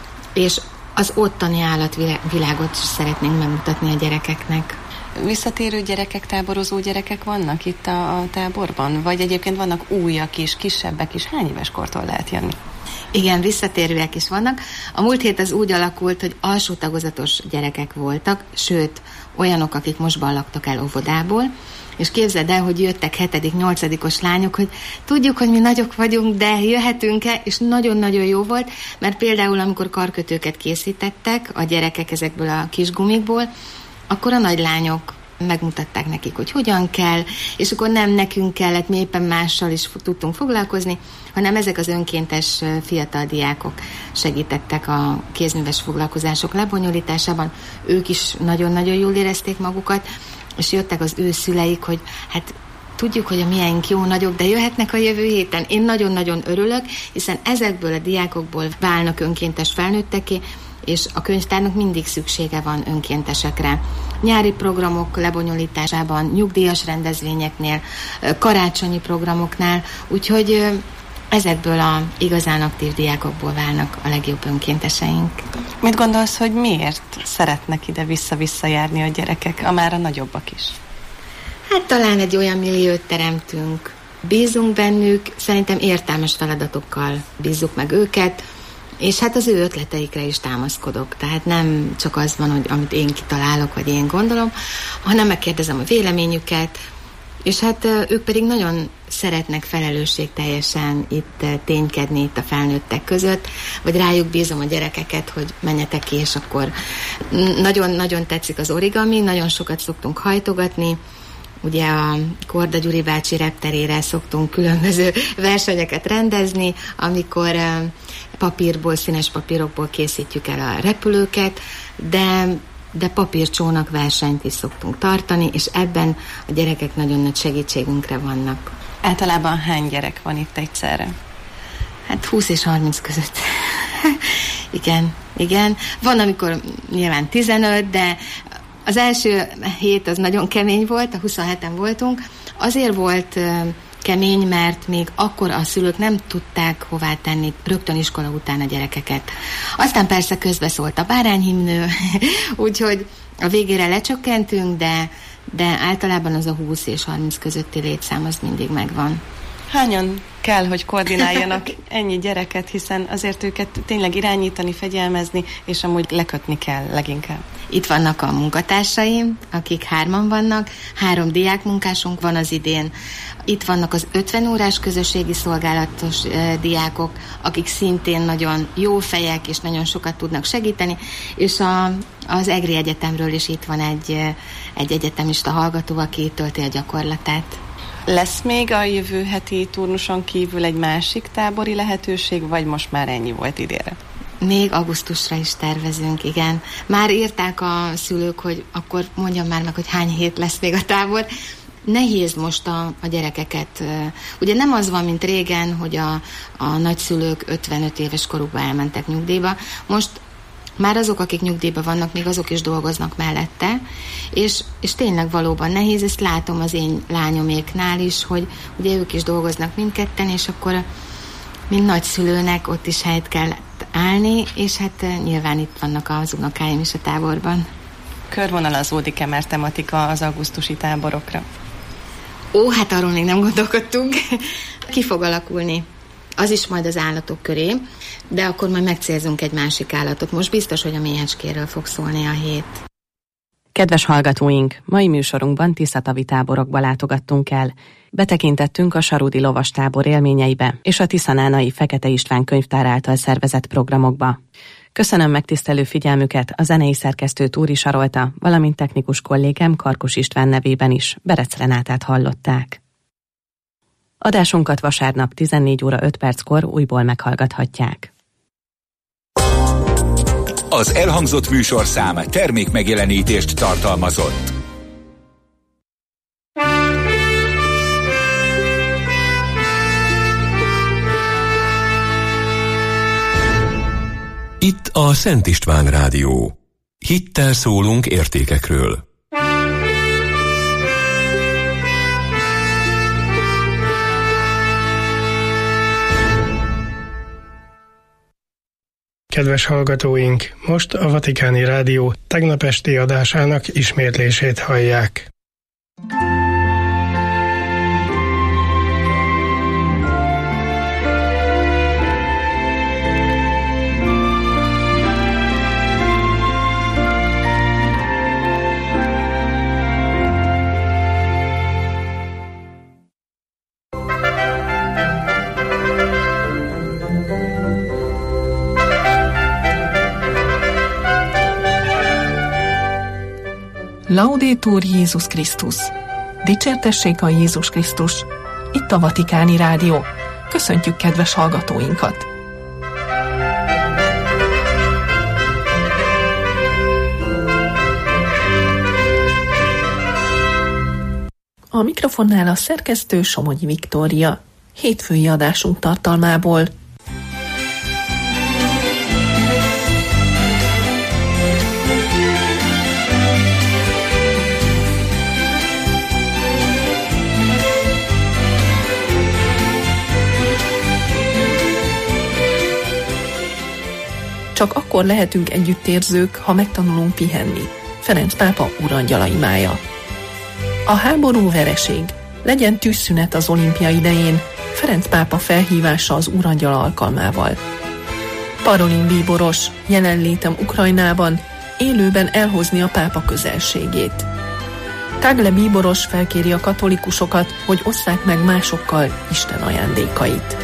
és az ottani állatvilágot is szeretnénk megmutatni a gyerekeknek. Visszatérő gyerekek, táborozó gyerekek vannak itt a, a táborban? Vagy egyébként vannak újak is, kisebbek is? Hány éves kortól lehet jönni? Igen, visszatérőek is vannak. A múlt hét az úgy alakult, hogy alsó tagozatos gyerekek voltak, sőt, olyanok, akik most ballagtak el óvodából, és képzeld el, hogy jöttek hetedik, nyolcadikos lányok, hogy tudjuk, hogy mi nagyok vagyunk, de jöhetünk-e, és nagyon-nagyon jó volt, mert például amikor karkötőket készítettek a gyerekek ezekből a kis gumikból, akkor a nagy lányok megmutatták nekik, hogy hogyan kell, és akkor nem nekünk kellett, mi éppen mással is tudtunk foglalkozni, hanem ezek az önkéntes fiatal diákok segítettek a kézműves foglalkozások lebonyolításában. Ők is nagyon-nagyon jól érezték magukat, és jöttek az ő szüleik, hogy hát tudjuk, hogy a miénk jó nagyok, de jöhetnek a jövő héten. Én nagyon-nagyon örülök, hiszen ezekből a diákokból válnak önkéntes felnőtteké, és a könyvtárnak mindig szüksége van önkéntesekre. Nyári programok lebonyolításában, nyugdíjas rendezvényeknél, karácsonyi programoknál, úgyhogy ezekből a igazán aktív diákokból válnak a legjobb önkénteseink. Mit gondolsz, hogy miért szeretnek ide vissza-vissza járni a gyerekek, a már a nagyobbak is? Hát talán egy olyan milliót teremtünk. Bízunk bennük, szerintem értelmes feladatokkal bízzuk meg őket, és hát az ő ötleteikre is támaszkodok. Tehát nem csak az van, hogy amit én kitalálok, vagy én gondolom, hanem megkérdezem a véleményüket, és hát ők pedig nagyon szeretnek felelősségteljesen itt ténykedni itt a felnőttek között, vagy rájuk bízom a gyerekeket, hogy menjetek ki, és akkor nagyon-nagyon tetszik az origami, nagyon sokat szoktunk hajtogatni. Ugye a Korda Gyuri bácsi repterére szoktunk különböző versenyeket rendezni, amikor papírból, színes papírokból készítjük el a repülőket, de, de papírcsónak versenyt is szoktunk tartani, és ebben a gyerekek nagyon nagy segítségünkre vannak. Általában hány gyerek van itt egyszerre? Hát húsz és harminc között. igen, igen. Van, amikor nyilván tizenöt, de az első hét az nagyon kemény volt, a huszonheten voltunk. Azért volt kemény, mert még akkor a szülők nem tudták hová tenni rögtön iskola után a gyerekeket. Aztán persze közbeszólt a bárányhimnő, úgyhogy a végére lecsökkentünk, de, de általában az a húsz és harminc közötti létszám az mindig megvan. Hányan kell, hogy koordináljanak ennyi gyereket, hiszen azért őket tényleg irányítani, fegyelmezni, és amúgy lekötni kell leginkább. Itt vannak a munkatársaim, akik hárman vannak, három diákmunkásunk van az idén. Itt vannak az ötven órás közösségi szolgálatos e, diákok, akik szintén nagyon jó fejek, és nagyon sokat tudnak segíteni, és a, az EGRI Egyetemről is itt van egy, egy egyetemista hallgató, aki tölti a gyakorlatát. Lesz még a jövő heti turnuson kívül egy másik tábori lehetőség, vagy most már ennyi volt idénre? Még augusztusra is tervezünk, igen. Már írták a szülők, hogy akkor mondjam már meg, hogy hány hét lesz még a tábor. Nehéz most a, a gyerekeket. Ugye nem az van, mint régen, hogy a, a nagyszülők ötvenöt éves korukba elmentek nyugdíjba. Most Már azok, akik nyugdíjban vannak, még azok is dolgoznak mellette, és, és tényleg valóban nehéz, ezt látom az én lányoméknál is, hogy ugye ők is dolgoznak mindketten, és akkor mint nagyszülőnek ott is helyet kell állni, és hát nyilván itt vannak az unokáim is a táborban. Körvonalazódik-e már tematika az augusztusi táborokra? Ó, hát arról még nem gondolkodtunk. Ki fog alakulni? Az is majd az állatok köré, de akkor majd megcélzünk egy másik állatot. Most biztos, hogy a méhecskéről fog szólni a hét. Kedves hallgatóink, mai műsorunkban Tiszatavi táborokba látogattunk el. Betekintettünk a sarudi lovastábor élményeibe és a tiszanánai Fekete István könyvtár által szervezett programokba. Köszönöm megtisztelő figyelmüket, a zenei szerkesztő Túri Sarolta, valamint technikus kollégám Karkus István nevében is. Berec Renátát hallották. Adásunkat vasárnap tizennégy óra öt perckor újból meghallgathatják. Az elhangzott műsorszám termék megjelenítést tartalmazott. Itt a Szent István Rádió. Hittel szólunk értékekről. Kedves hallgatóink, most a Vatikáni Rádió tegnap esti adásának ismétlését hallják. Laudetur Jézus Krisztus! Dicsértessék a Jézus Krisztus! Itt a Vatikáni Rádió. Köszöntjük kedves hallgatóinkat! A mikrofonnál a szerkesztő Somogyi Viktória. Hétfői adásunk tartalmából. Csak akkor lehetünk együttérzők, ha megtanulunk pihenni. Ferenc pápa urangyala imája. A háború vereség. Legyen tűzszünet az olimpia idején. Ferenc pápa felhívása az urangyala alkalmával. Parolin bíboros. Jelenlétem Ukrajnában. Élőben elhozni a pápa közelségét. Tagle bíboros felkéri a katolikusokat, hogy osszák meg másokkal Isten ajándékait.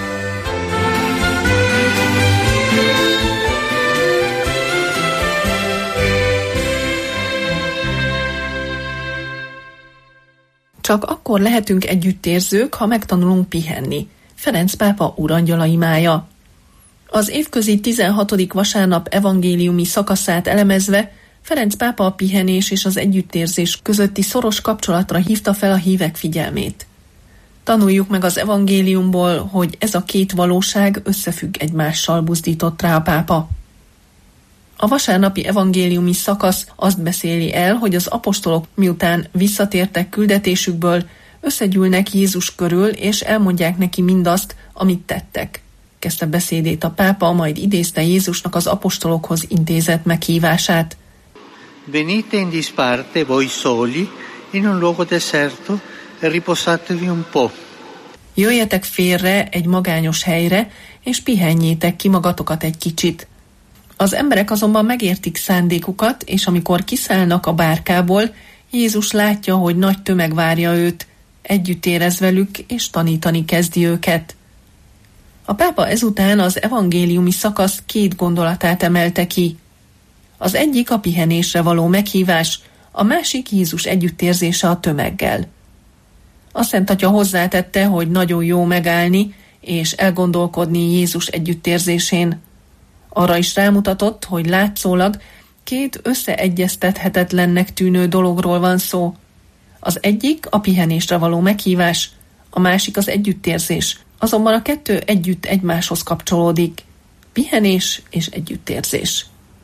Csak akkor lehetünk együttérzők, ha megtanulunk pihenni. Ferenc pápa urangyala imája. Az évközi tizenhatodik vasárnap evangéliumi szakaszát elemezve Ferenc pápa a pihenés és az együttérzés közötti szoros kapcsolatra hívta fel a hívek figyelmét. Tanuljuk meg az evangéliumból, hogy ez a két valóság összefügg egymással, buzdított rá a pápa. A vasárnapi evangéliumi szakasz azt beszéli el, hogy az apostolok miután visszatértek küldetésükből, összegyűlnek Jézus körül, és elmondják neki mindazt, amit tettek. Kezdte beszédét a pápa, majd idézte Jézusnak az apostolokhoz intézett meghívását. Venite in disparte voi soli in un luogo deserto e riposatevi un po'. Jöjjetek félre egy magányos helyre, és pihenjétek ki magatokat egy kicsit. Az emberek azonban megértik szándékukat, és amikor kiszállnak a bárkából, Jézus látja, hogy nagy tömeg várja őt, együtt érez velük, és tanítani kezdi őket. A pápa ezután az evangéliumi szakasz két gondolatát emelte ki. Az egyik a pihenésre való meghívás, a másik Jézus együttérzése a tömeggel. A Szent Atya hozzátette, hogy nagyon jó megállni, és elgondolkodni Jézus együttérzésén. Arra is rámutatott, hogy látszólag két összeegyeztethetetlennek tűnő dologról van szó. Az egyik a pihenésre való meghívás, a másik az együttérzés. Azonban a kettő együtt egymáshoz kapcsolódik. Pihenés és együttérzés.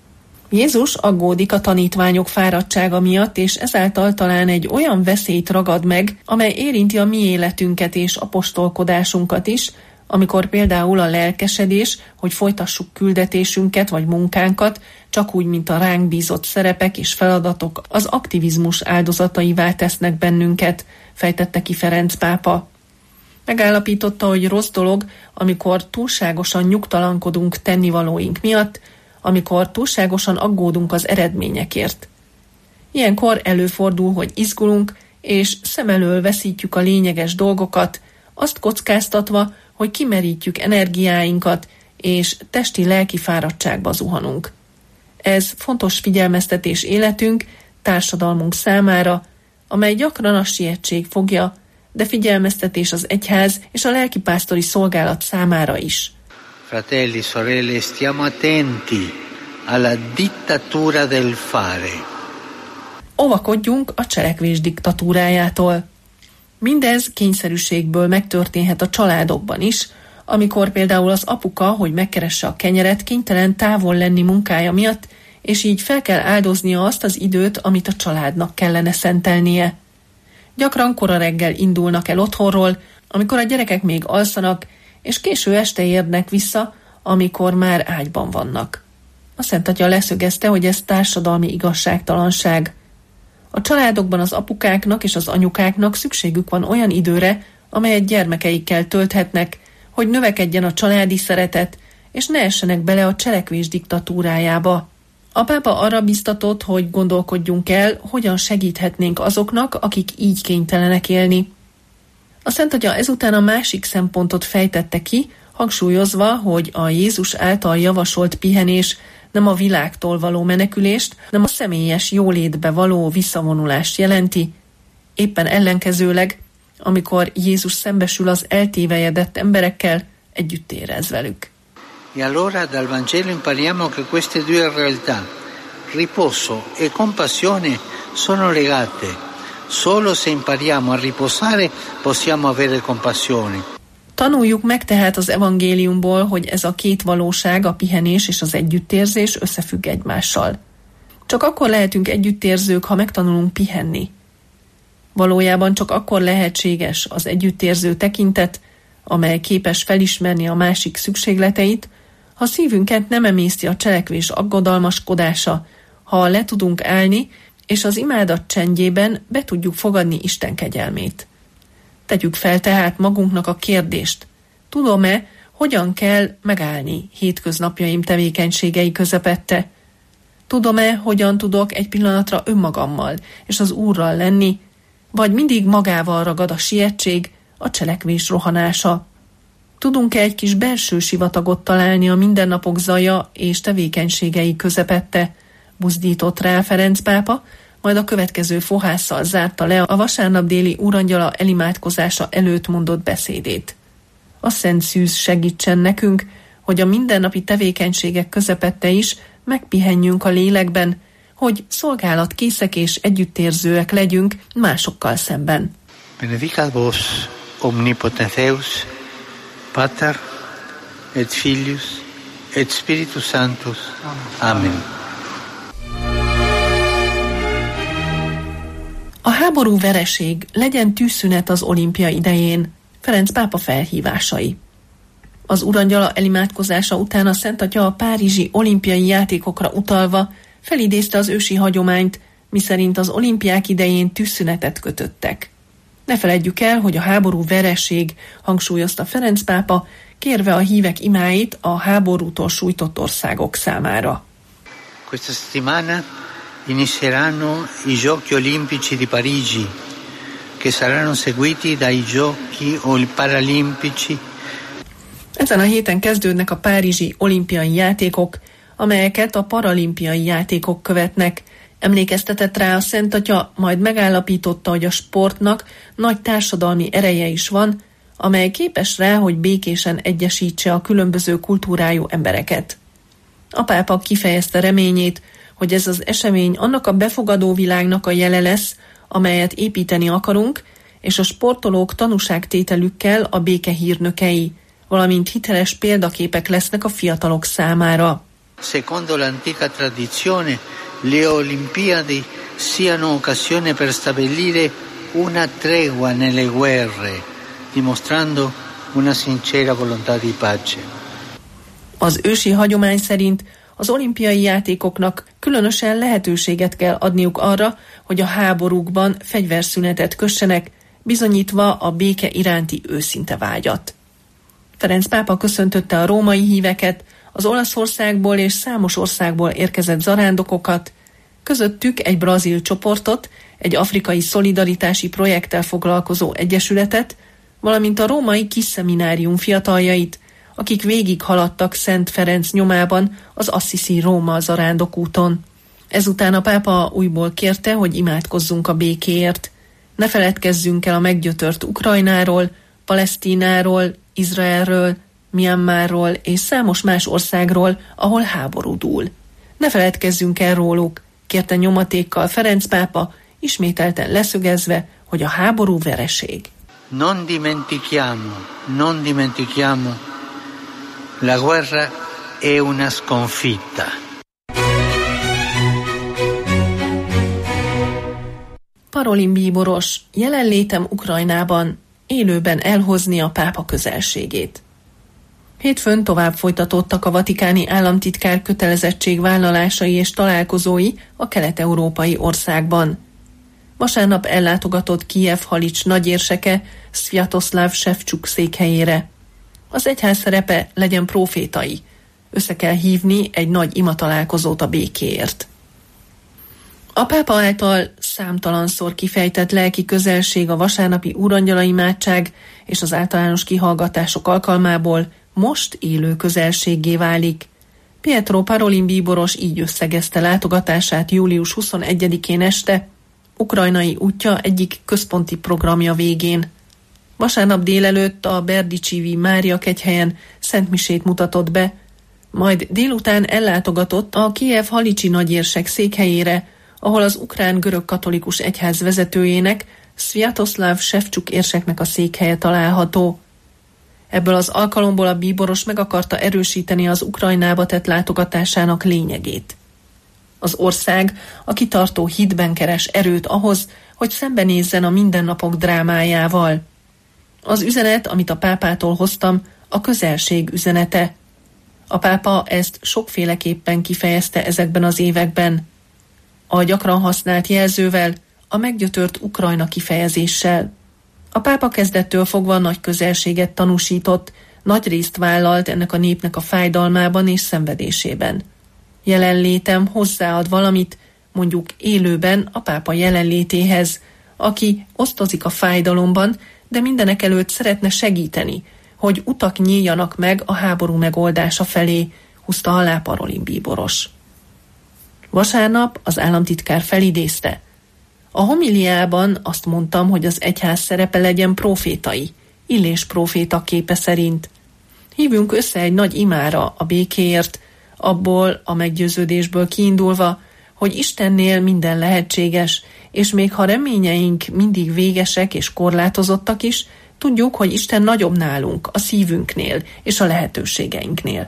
Jézus aggódik a tanítványok fáradtsága miatt, és ezáltal talán egy olyan veszélyt ragad meg, amely érinti a mi életünket és apostolkodásunkat is, amikor például a lelkesedés, hogy folytassuk küldetésünket vagy munkánkat, csak úgy, mint a ránk bízott szerepek és feladatok az aktivizmus áldozataivá tesznek bennünket, fejtette ki Ferenc pápa. Megállapította, hogy rossz dolog, amikor túlságosan nyugtalankodunk tennivalóink miatt, amikor túlságosan aggódunk az eredményekért. Ilyenkor előfordul, hogy izgulunk, és szem elől veszítjük a lényeges dolgokat, azt kockáztatva, hogy kimerítjük energiáinkat, és testi-lelki fáradtságba zuhanunk. Ez fontos figyelmeztetés életünk, társadalmunk számára, amely gyakran a sietség fogja, de figyelmeztetés az egyház és a lelkipásztori szolgálat számára is. Fratelli, sorelle, stiamo attenti alla dittatura del fare. Óvakodjunk a cselekvés diktatúrájától. Mindez kényszerűségből megtörténhet a családokban is, amikor például az apuka, hogy megkeresse a kenyeret, kénytelen távol lenni munkája miatt, és így fel kell áldoznia azt az időt, amit a családnak kellene szentelnie. Gyakran kora reggel indulnak el otthonról, amikor a gyerekek még alszanak, és késő este érnek vissza, amikor már ágyban vannak. A Szent Atya leszögezte, hogy ez társadalmi igazságtalanság. A családokban az apukáknak és az anyukáknak szükségük van olyan időre, amelyet gyermekeikkel tölthetnek, hogy növekedjen a családi szeretet, és ne essenek bele a cselekvés diktatúrájába. A pápa arra biztatott, hogy gondolkodjunk el, hogyan segíthetnénk azoknak, akik így kénytelenek élni. A Szent Atya ezután a másik szempontot fejtette ki, hangsúlyozva, hogy a Jézus által javasolt pihenés nem a világtól való menekülést, nem a személyes jólétbe való visszavonulást jelenti. Éppen ellenkezőleg, amikor Jézus szembesül az eltévejedett emberekkel, együtt érez velük. E allora dal Vangelo impariamo che queste due realtà, riposo e compassione, sono legate. Solo se impariamo a riposare possiamo avere compassione. Tanuljuk meg tehát az evangéliumból, hogy ez a két valóság, a pihenés és az együttérzés összefügg egymással. Csak akkor lehetünk együttérzők, ha megtanulunk pihenni. Valójában csak akkor lehetséges az együttérző tekintet, amely képes felismerni a másik szükségleteit, ha szívünket nem emészti a cselekvés aggodalmaskodása, ha le tudunk állni, és az imádat csendjében be tudjuk fogadni Isten kegyelmét. Tegyük fel tehát magunknak a kérdést, tudom-e, hogyan kell megállni hétköznapjaim tevékenységei közepette? Tudom-e, hogyan tudok egy pillanatra önmagammal és az Úrral lenni, vagy mindig magával ragad a sietség, a cselekvés rohanása? Tudunk-e egy kis belső sivatagot találni a mindennapok zaja és tevékenységei közepette? Buzdított rá Ferenc pápa, majd a következő fohásszal zárta le a vasárnap déli úrangyala elimádkozása előtt mondott beszédét. A Szent Szűz segítsen nekünk, hogy a mindennapi tevékenységek közepette is megpihenjünk a lélekben, hogy szolgálatkészek és együttérzőek legyünk másokkal szemben. Benedicat vos omnipotens Deus, Pater et Filius et Spiritus Sanctus. Amen. A háború vereség, legyen tűzszünet az olimpia idején. Ferenc pápa felhívásai. Az urangyala elimádkozása után a Szent Atya a párizsi olimpiai játékokra utalva felidézte az ősi hagyományt, miszerint az olimpiák idején tűzszünetet kötöttek. Ne feledjük el, hogy a háború vereség, hangsúlyozta Ferenc pápa, kérve a hívek imáit a háborútól sújtott országok számára. Questa settimana inizieranno i Giochi Olimpici di Parigi, che saranno seguiti dai Giochi Paralimpici. Ezen a héten kezdődnek a párizsi olimpiai játékok, amelyeket a paralimpiai játékok követnek. Emlékeztetett rá a Szent Atya, majd megállapította, hogy a sportnak nagy társadalmi ereje is van, amely képes rá, hogy békésen egyesítse a különböző kultúrájú embereket. A pápa kifejezte reményét, hogy ez az esemény annak a befogadó világnak a jele lesz, amelyet építeni akarunk, és a sportolók tanúságtételükkel a béke hírnökei, valamint hiteles példaképek lesznek a fiatalok számára. secondo l'antica tradizione, le Olimpiadi siano occasione per stabilire una tregua nelle guerre, dimostrando una sincera volontà di pace. Az ősi hagyomány szerint az olimpiai játékoknak különösen lehetőséget kell adniuk arra, hogy a háborúkban fegyverszünetet kössenek, bizonyítva a béke iránti őszinte vágyat. Ferenc pápa köszöntötte a római híveket, az Olaszországból és számos országból érkezett zarándokokat, közöttük egy brazil csoportot, egy afrikai szolidaritási projekttel foglalkozó egyesületet, valamint a római kis szeminárium fiataljait, akik végig haladtak Szent Ferenc nyomában az Assisi Róma zarándokúton. Ezután a pápa újból kérte, hogy imádkozzunk a békéért. Ne feledkezzünk el a meggyötört Ukrajnáról, Palesztináról, Izraelről, Myanmarról és számos más országról, ahol háború dúl. Ne feledkezzünk el róluk, kérte nyomatékkal Ferenc pápa, ismételten leszögezve, hogy a háború vereség. Non dimentichiamo, non dimentichiamo, la guerra è una sconfitta. Parolin bíboros, jelenlétem Ukrajnában, élőben elhozni a pápa közelségét. Hétfőn tovább folytatódtak a vatikáni államtitkár kötelezettségvállalásai és találkozói a kelet-európai országban. Vasárnap ellátogatott Kijev Halics nagyérseke Sviatoszláv Sevcsuk székhelyére. Az egyház szerepe legyen profétai. Össze kell hívni egy nagy imatalálkozót a békéért. A pápa által számtalanszor kifejtett lelki közelség a vasárnapi úrangyala imádság és az általános kihallgatások alkalmából most élő közelséggé válik. Pietro Parolin bíboros így összegezte látogatását július huszonegyedikén este, ukrajnai útja egyik központi programja végén. Vasárnap délelőtt a Berdicsivi Mária kegyhelyen szentmisét mutatott be, majd délután ellátogatott a Kijev Halicsi nagyérsek székhelyére, ahol az ukrán görög katolikus egyház vezetőjének, Sviatoszláv Sevcsuk érseknek a székhelye található. Ebből az alkalomból a bíboros meg akarta erősíteni az Ukrajnába tett látogatásának lényegét. Az ország a kitartó hitben keres erőt ahhoz, hogy szembenézzen a mindennapok drámájával. Az üzenet, amit a pápától hoztam, a közelség üzenete. A pápa ezt sokféleképpen kifejezte ezekben az években. A gyakran használt jelzővel, a meggyötört Ukrajna kifejezéssel. A pápa kezdettől fogva nagy közelséget tanúsított, nagy részt vállalt ennek a népnek a fájdalmában és szenvedésében. Jelenlétem hozzáad valamit, mondjuk élőben a pápa jelenlétéhez, aki osztozik a fájdalomban, de mindenek előtt szeretne segíteni, hogy utak nyíljanak meg a háború megoldása felé, húzta alá Parolin bíboros. Vasárnap az államtitkár felidézte. A homiliában azt mondtam, hogy az egyház szerepe legyen profétai, Illés próféta képe szerint. Hívjunk össze egy nagy imára a békéért, abból a meggyőződésből kiindulva, hogy Istennél minden lehetséges, és még ha reményeink mindig végesek és korlátozottak is, tudjuk, hogy Isten nagyobb nálunk, a szívünknél és a lehetőségeinknél.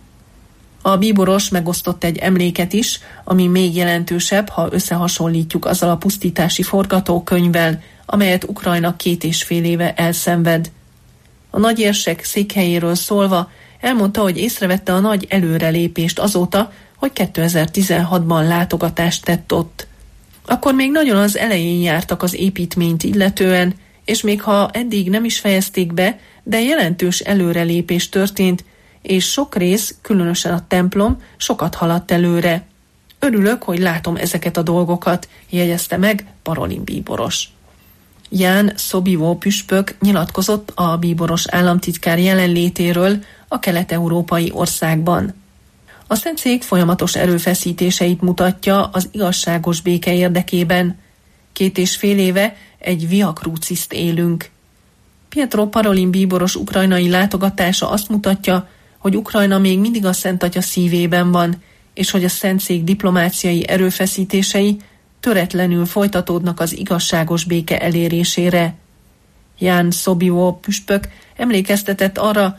A bíboros megosztott egy emléket is, ami még jelentősebb, ha összehasonlítjuk azzal a pusztítási forgatókönyvvel, amelyet Ukrajna két és fél éve elszenved. A nagyérsek székhelyéről szólva elmondta, hogy észrevette a nagy előrelépést azóta, hogy kétezer-tizenhatban látogatást tett ott. Akkor még nagyon az elején jártak az építményt illetően, és még ha eddig nem is fejezték be, de jelentős előrelépés történt, és sok rész, különösen a templom, sokat haladt előre. Örülök, hogy látom ezeket a dolgokat, jegyezte meg Parolin bíboros. Ján Szobivó püspök nyilatkozott a bíboros államtitkár jelenlétéről a kelet-európai országban. A Szentszék folyamatos erőfeszítéseit mutatja az igazságos béke érdekében. Két és fél éve egy Via Cruciszt élünk. Pietro Parolin bíboros ukrajnai látogatása azt mutatja, hogy Ukrajna még mindig a Szent Atya szívében van, és hogy a Szentszék diplomáciai erőfeszítései töretlenül folytatódnak az igazságos béke elérésére. Ján Szobivó püspök emlékeztetett arra,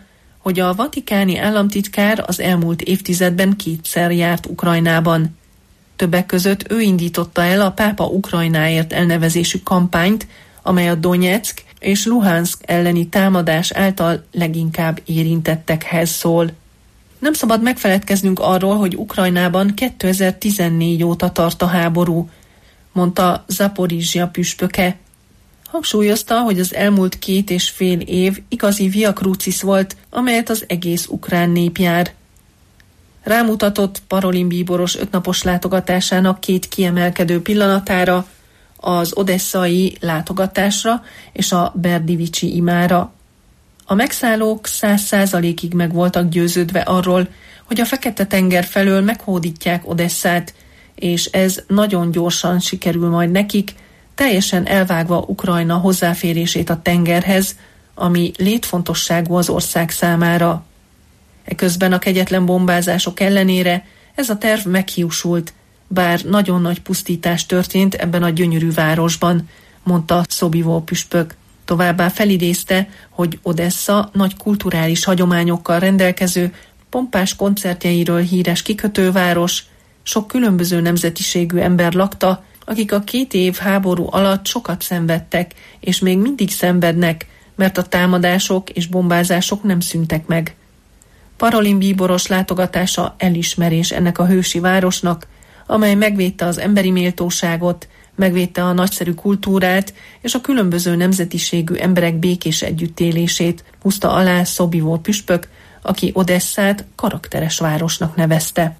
hogy a vatikáni államtitkár az elmúlt évtizedben kétszer járt Ukrajnában. Többek között ő indította el a Pápa Ukrajnáért elnevezésű kampányt, amely a Donyeck és Luhanszk elleni támadás által leginkább érintettekhez szól. Nem szabad megfeledkeznünk arról, hogy Ukrajnában kétezer-tizennégy óta tart a háború, mondta Zaporizsja püspöke. Hangsúlyozta, hogy az elmúlt két és fél év igazi via crucis volt, amelyet az egész ukrán nép jár. Rámutatott Parolin bíboros ötnapos látogatásának két kiemelkedő pillanatára, az odesszai látogatásra és a Berdivicsi imára. A megszállók száz százalékig meg voltak győződve arról, hogy a Fekete-tenger felől meghódítják Odesszát, és ez nagyon gyorsan sikerül majd nekik, teljesen elvágva Ukrajna hozzáférését a tengerhez, ami létfontosságú az ország számára. Eközben a kegyetlen bombázások ellenére ez a terv meghiúsult, bár nagyon nagy pusztítás történt ebben a gyönyörű városban, mondta Szobivó püspök. Továbbá felidézte, hogy Odessza nagy kulturális hagyományokkal rendelkező, pompás koncertjeiről híres kikötőváros, sok különböző nemzetiségű ember lakta, akik a két év háború alatt sokat szenvedtek, és még mindig szenvednek, mert a támadások és bombázások nem szűntek meg. Parolin bíboros látogatása elismerés ennek a hősi városnak, amely megvédte az emberi méltóságot, megvédte a nagyszerű kultúrát és a különböző nemzetiségű emberek békés együttélését, húzta alá Szobivó püspök, aki Odesszát karakteres városnak nevezte.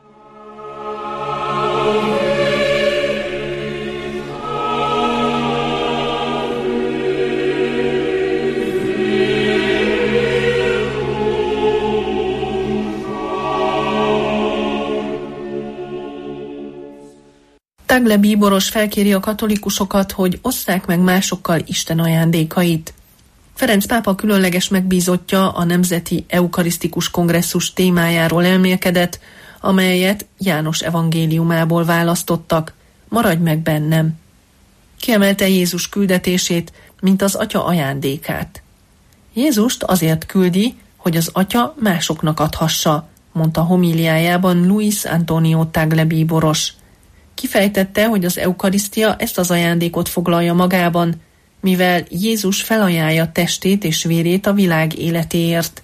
Tagle bíboros felkéri a katolikusokat, hogy osszák meg másokkal Isten ajándékait. Ferenc pápa különleges megbízottja a Nemzeti Eukarisztikus Kongresszus témájáról elmélkedett, amelyet János evangéliumából választottak. Maradj meg bennem! Kiemelte Jézus küldetését, mint az Atya ajándékát. Jézust azért küldi, hogy az Atya másoknak adhassa, mondta homíliájában Luis Antonio Tagle bíboros. Kifejtette, hogy az eukarisztia ezt az ajándékot foglalja magában, mivel Jézus felajánlja testét és vérét a világ életéért.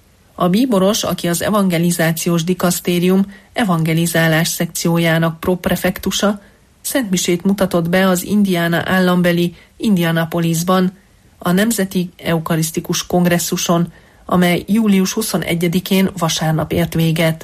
A bíboros, aki az evangelizációs dikasztérium evangelizálás szekciójának proprefektusa, szentmisét mutatott be az Indiana állambeli Indianapolisban, a Nemzeti Eukarisztikus Kongresszuson, amely július huszonegyedikén vasárnap ért véget.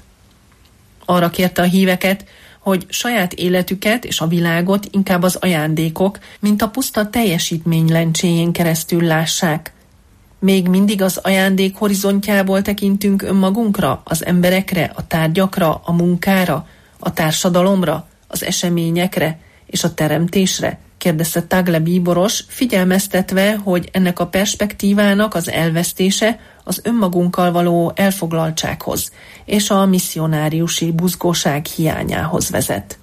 Arra kérte a híveket, hogy saját életüket és a világot inkább az ajándékok, mint a puszta teljesítmény lencséjén keresztül lássák. Még mindig az ajándék horizontjából tekintünk önmagunkra, az emberekre, a tárgyakra, a munkára, a társadalomra, az eseményekre és a teremtésre, kérdezte Tagle bíboros, figyelmeztetve, hogy ennek a perspektívának az elvesztése az önmagunkkal való elfoglaltsághoz és a misszionáriusi buzgóság hiányához vezet.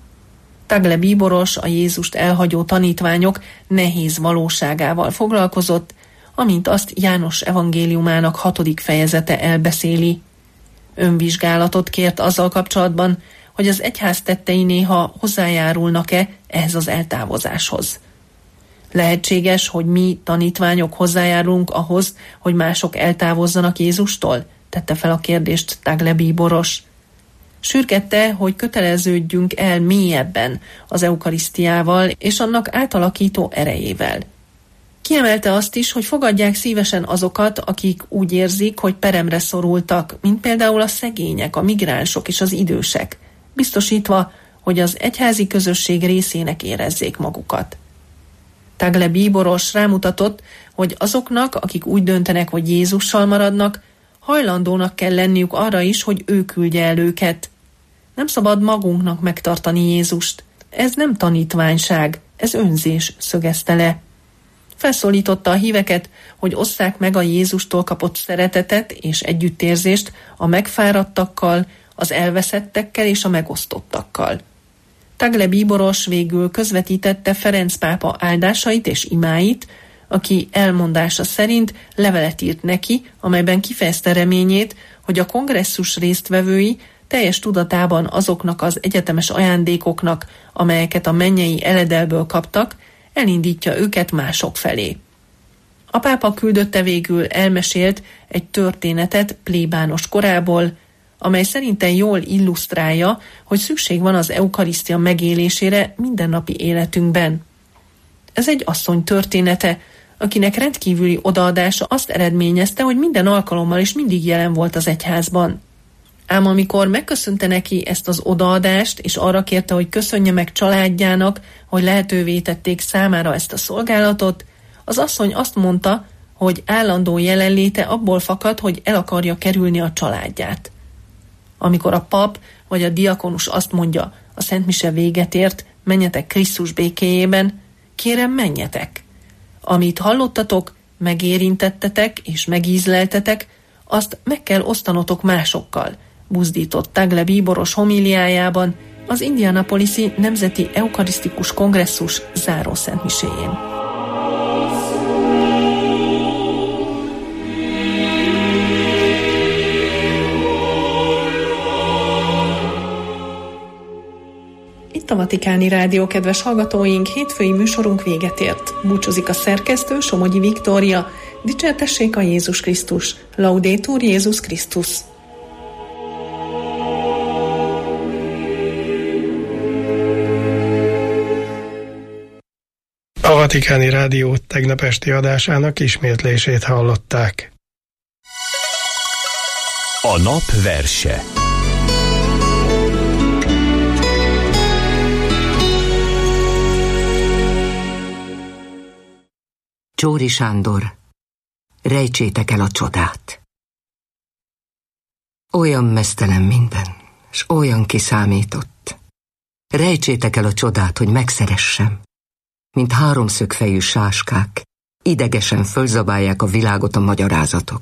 Tagle bíboros a Jézust elhagyó tanítványok nehéz valóságával foglalkozott, amint azt János evangéliumának hatodik fejezete elbeszéli. Önvizsgálatot kért azzal kapcsolatban, hogy az egyház tettei néha hozzájárulnak-e ehhez az eltávozáshoz. Lehetséges, hogy mi tanítványok hozzájárulunk ahhoz, hogy mások eltávozzanak Jézustól? Tette fel a kérdést Tagle bíboros. Sürgette, hogy köteleződjünk el mélyebben az eukarisztiával és annak átalakító erejével. Kiemelte azt is, hogy fogadják szívesen azokat, akik úgy érzik, hogy peremre szorultak, mint például a szegények, a migránsok és az idősek, biztosítva, hogy az egyházi közösség részének érezzék magukat. Tagle bíboros rámutatott, hogy azoknak, akik úgy döntenek, hogy Jézussal maradnak, hajlandónak kell lenniük arra is, hogy ő küldje el őket. Nem szabad magunknak megtartani Jézust. Ez nem tanítványság, ez önzés, szögezte le. Felszólította a híveket, hogy osszák meg a Jézustól kapott szeretetet és együttérzést a megfáradtakkal, az elveszettekkel és a megosztottakkal. Tagle bíboros végül közvetítette Ferenc pápa áldásait és imáit, aki elmondása szerint levelet írt neki, amelyben kifejezte reményét, hogy a kongresszus résztvevői teljes tudatában azoknak az egyetemes ajándékoknak, amelyeket a mennyei eledelből kaptak, elindítja őket mások felé. A pápa küldötte végül elmesélt egy történetet plébános korából, amely szerintem jól illusztrálja, hogy szükség van az eukarisztia megélésére mindennapi életünkben. Ez egy asszony története, akinek rendkívüli odaadása azt eredményezte, hogy minden alkalommal is mindig jelen volt az egyházban. Ám amikor megköszönte neki ezt az odaadást, és arra kérte, hogy köszönje meg családjának, hogy lehetővé tették számára ezt a szolgálatot, az asszony azt mondta, hogy állandó jelenléte abból fakad, hogy el akarja kerülni a családját. Amikor a pap vagy a diakonus azt mondja, a szentmise véget ért, menjetek Krisztus békéjében, kérem, menjetek. Amit hallottatok, megérintettetek és megízleltetek, azt meg kell osztanotok másokkal, buzdított Tagle bíboros homíliájában az Indianapolisi Nemzeti Eukarisztikus Kongresszus záró szentmiséjén. Itt a Vatikáni Rádió, kedves hallgatóink, hétfői műsorunk véget ért. Búcsúzik a szerkesztő, Somogyi Viktória. Dicsértessék a Jézus Krisztus! Laudetur Jézus Krisztus! A Vatikáni Rádió tegnap esti adásának ismétlését hallották. A nap verse. Csóri Sándor, rejtsétek el a csodát. Olyan meztelen minden, s olyan kiszámított. Rejtsétek el a csodát, hogy megszeressem. Mint háromszögfejű sáskák, idegesen fölzabálják a világot a magyarázatok.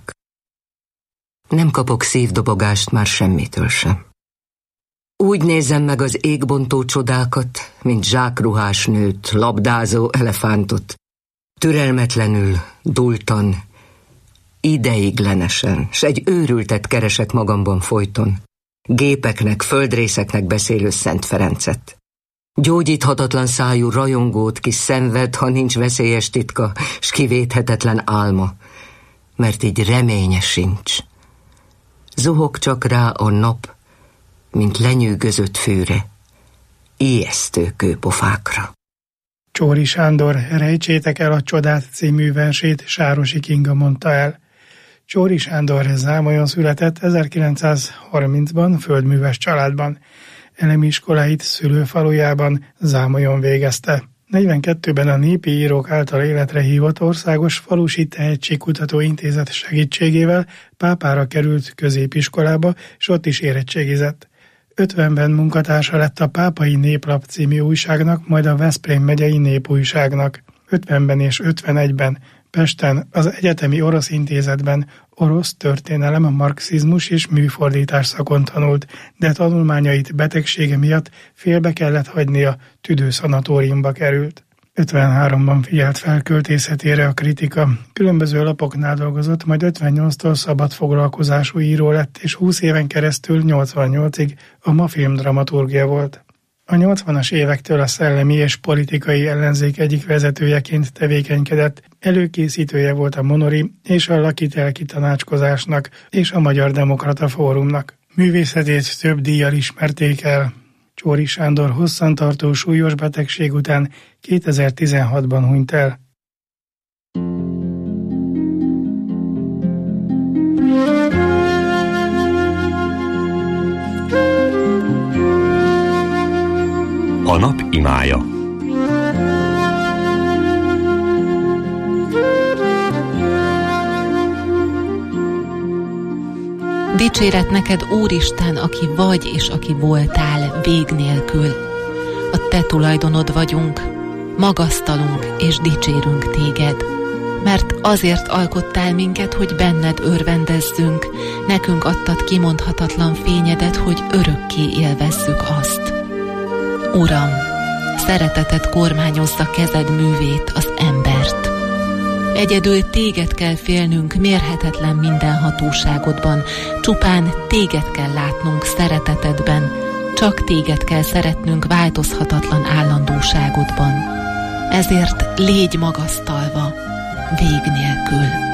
Nem kapok szívdobogást már semmitől sem. Úgy nézem meg az égbontó csodákat, mint zsákruhás nőt, labdázó elefántot, türelmetlenül, dultan, ideiglenesen, s egy őrültet keresek magamban folyton, gépeknek, földrészeknek beszélő Szent Ferencet. Gyógyíthatatlan szájú rajongót, ki szenved, ha nincs veszélyes titka, s kivéthetetlen álma, mert így reménye sincs. Zuhog csak rá a nap, mint lenyűgözött fűre, ijesztő kőpofákra. Csóri Sándor Rejtsétek el a csodát című versét Sárosi Kinga mondta el. Csóri Sándor Zámolyon született ezerkilencszázharmincban földműves családban. Elemi iskoláit szülőfalujában, Zámolyon végezte. negyvenkettőben a Népi Írók által életre hívott Országos Falusi Tehetségkutató Intézet segítségével pápára került középiskolába, és ott is érettségizett. ötvenben munkatársa lett a Pápai Néplap című újságnak, majd a Veszprém megyei Népújságnak. ötvenben és ötvenegyben Pesten az Egyetemi Orosz Intézetben orosz történelem, marxizmus és műfordítás szakon tanult, de tanulmányait betegsége miatt félbe kellett hagynia, tüdőszanatóriumba került. ötvenháromban figyelt fel költészetére a kritika, különböző lapoknál dolgozott, majd ötvennyolctól szabad foglalkozású író lett, és húsz éven keresztül nyolcvannyolcig a Mafilm dramaturgia volt. A nyolcvanas évektől a szellemi és politikai ellenzék egyik vezetőjeként tevékenykedett, előkészítője volt a Monori és a Lakitelki Tanácskozásnak és a Magyar Demokrata Fórumnak. Művészetét több díjjal ismerték el. Csóri Sándor hosszantartó súlyos betegség után kétezer-tizenhatban hunyt el. A nap imája. Dicséret neked, Úristen, aki vagy és aki voltál vég nélkül. A te tulajdonod vagyunk, magasztalunk és dicsérünk téged. Mert azért alkottál minket, hogy benned örvendezzünk, nekünk adtad kimondhatatlan fényedet, hogy örökké élvezzük azt. Uram, szereteted kormányozza kezed művét, az embert. Egyedül téged kell félnünk mérhetetlen mindenhatóságodban, csupán téged kell látnunk szeretetedben, csak téged kell szeretnünk változhatatlan állandóságodban. Ezért légy magasztalva, vég nélkül.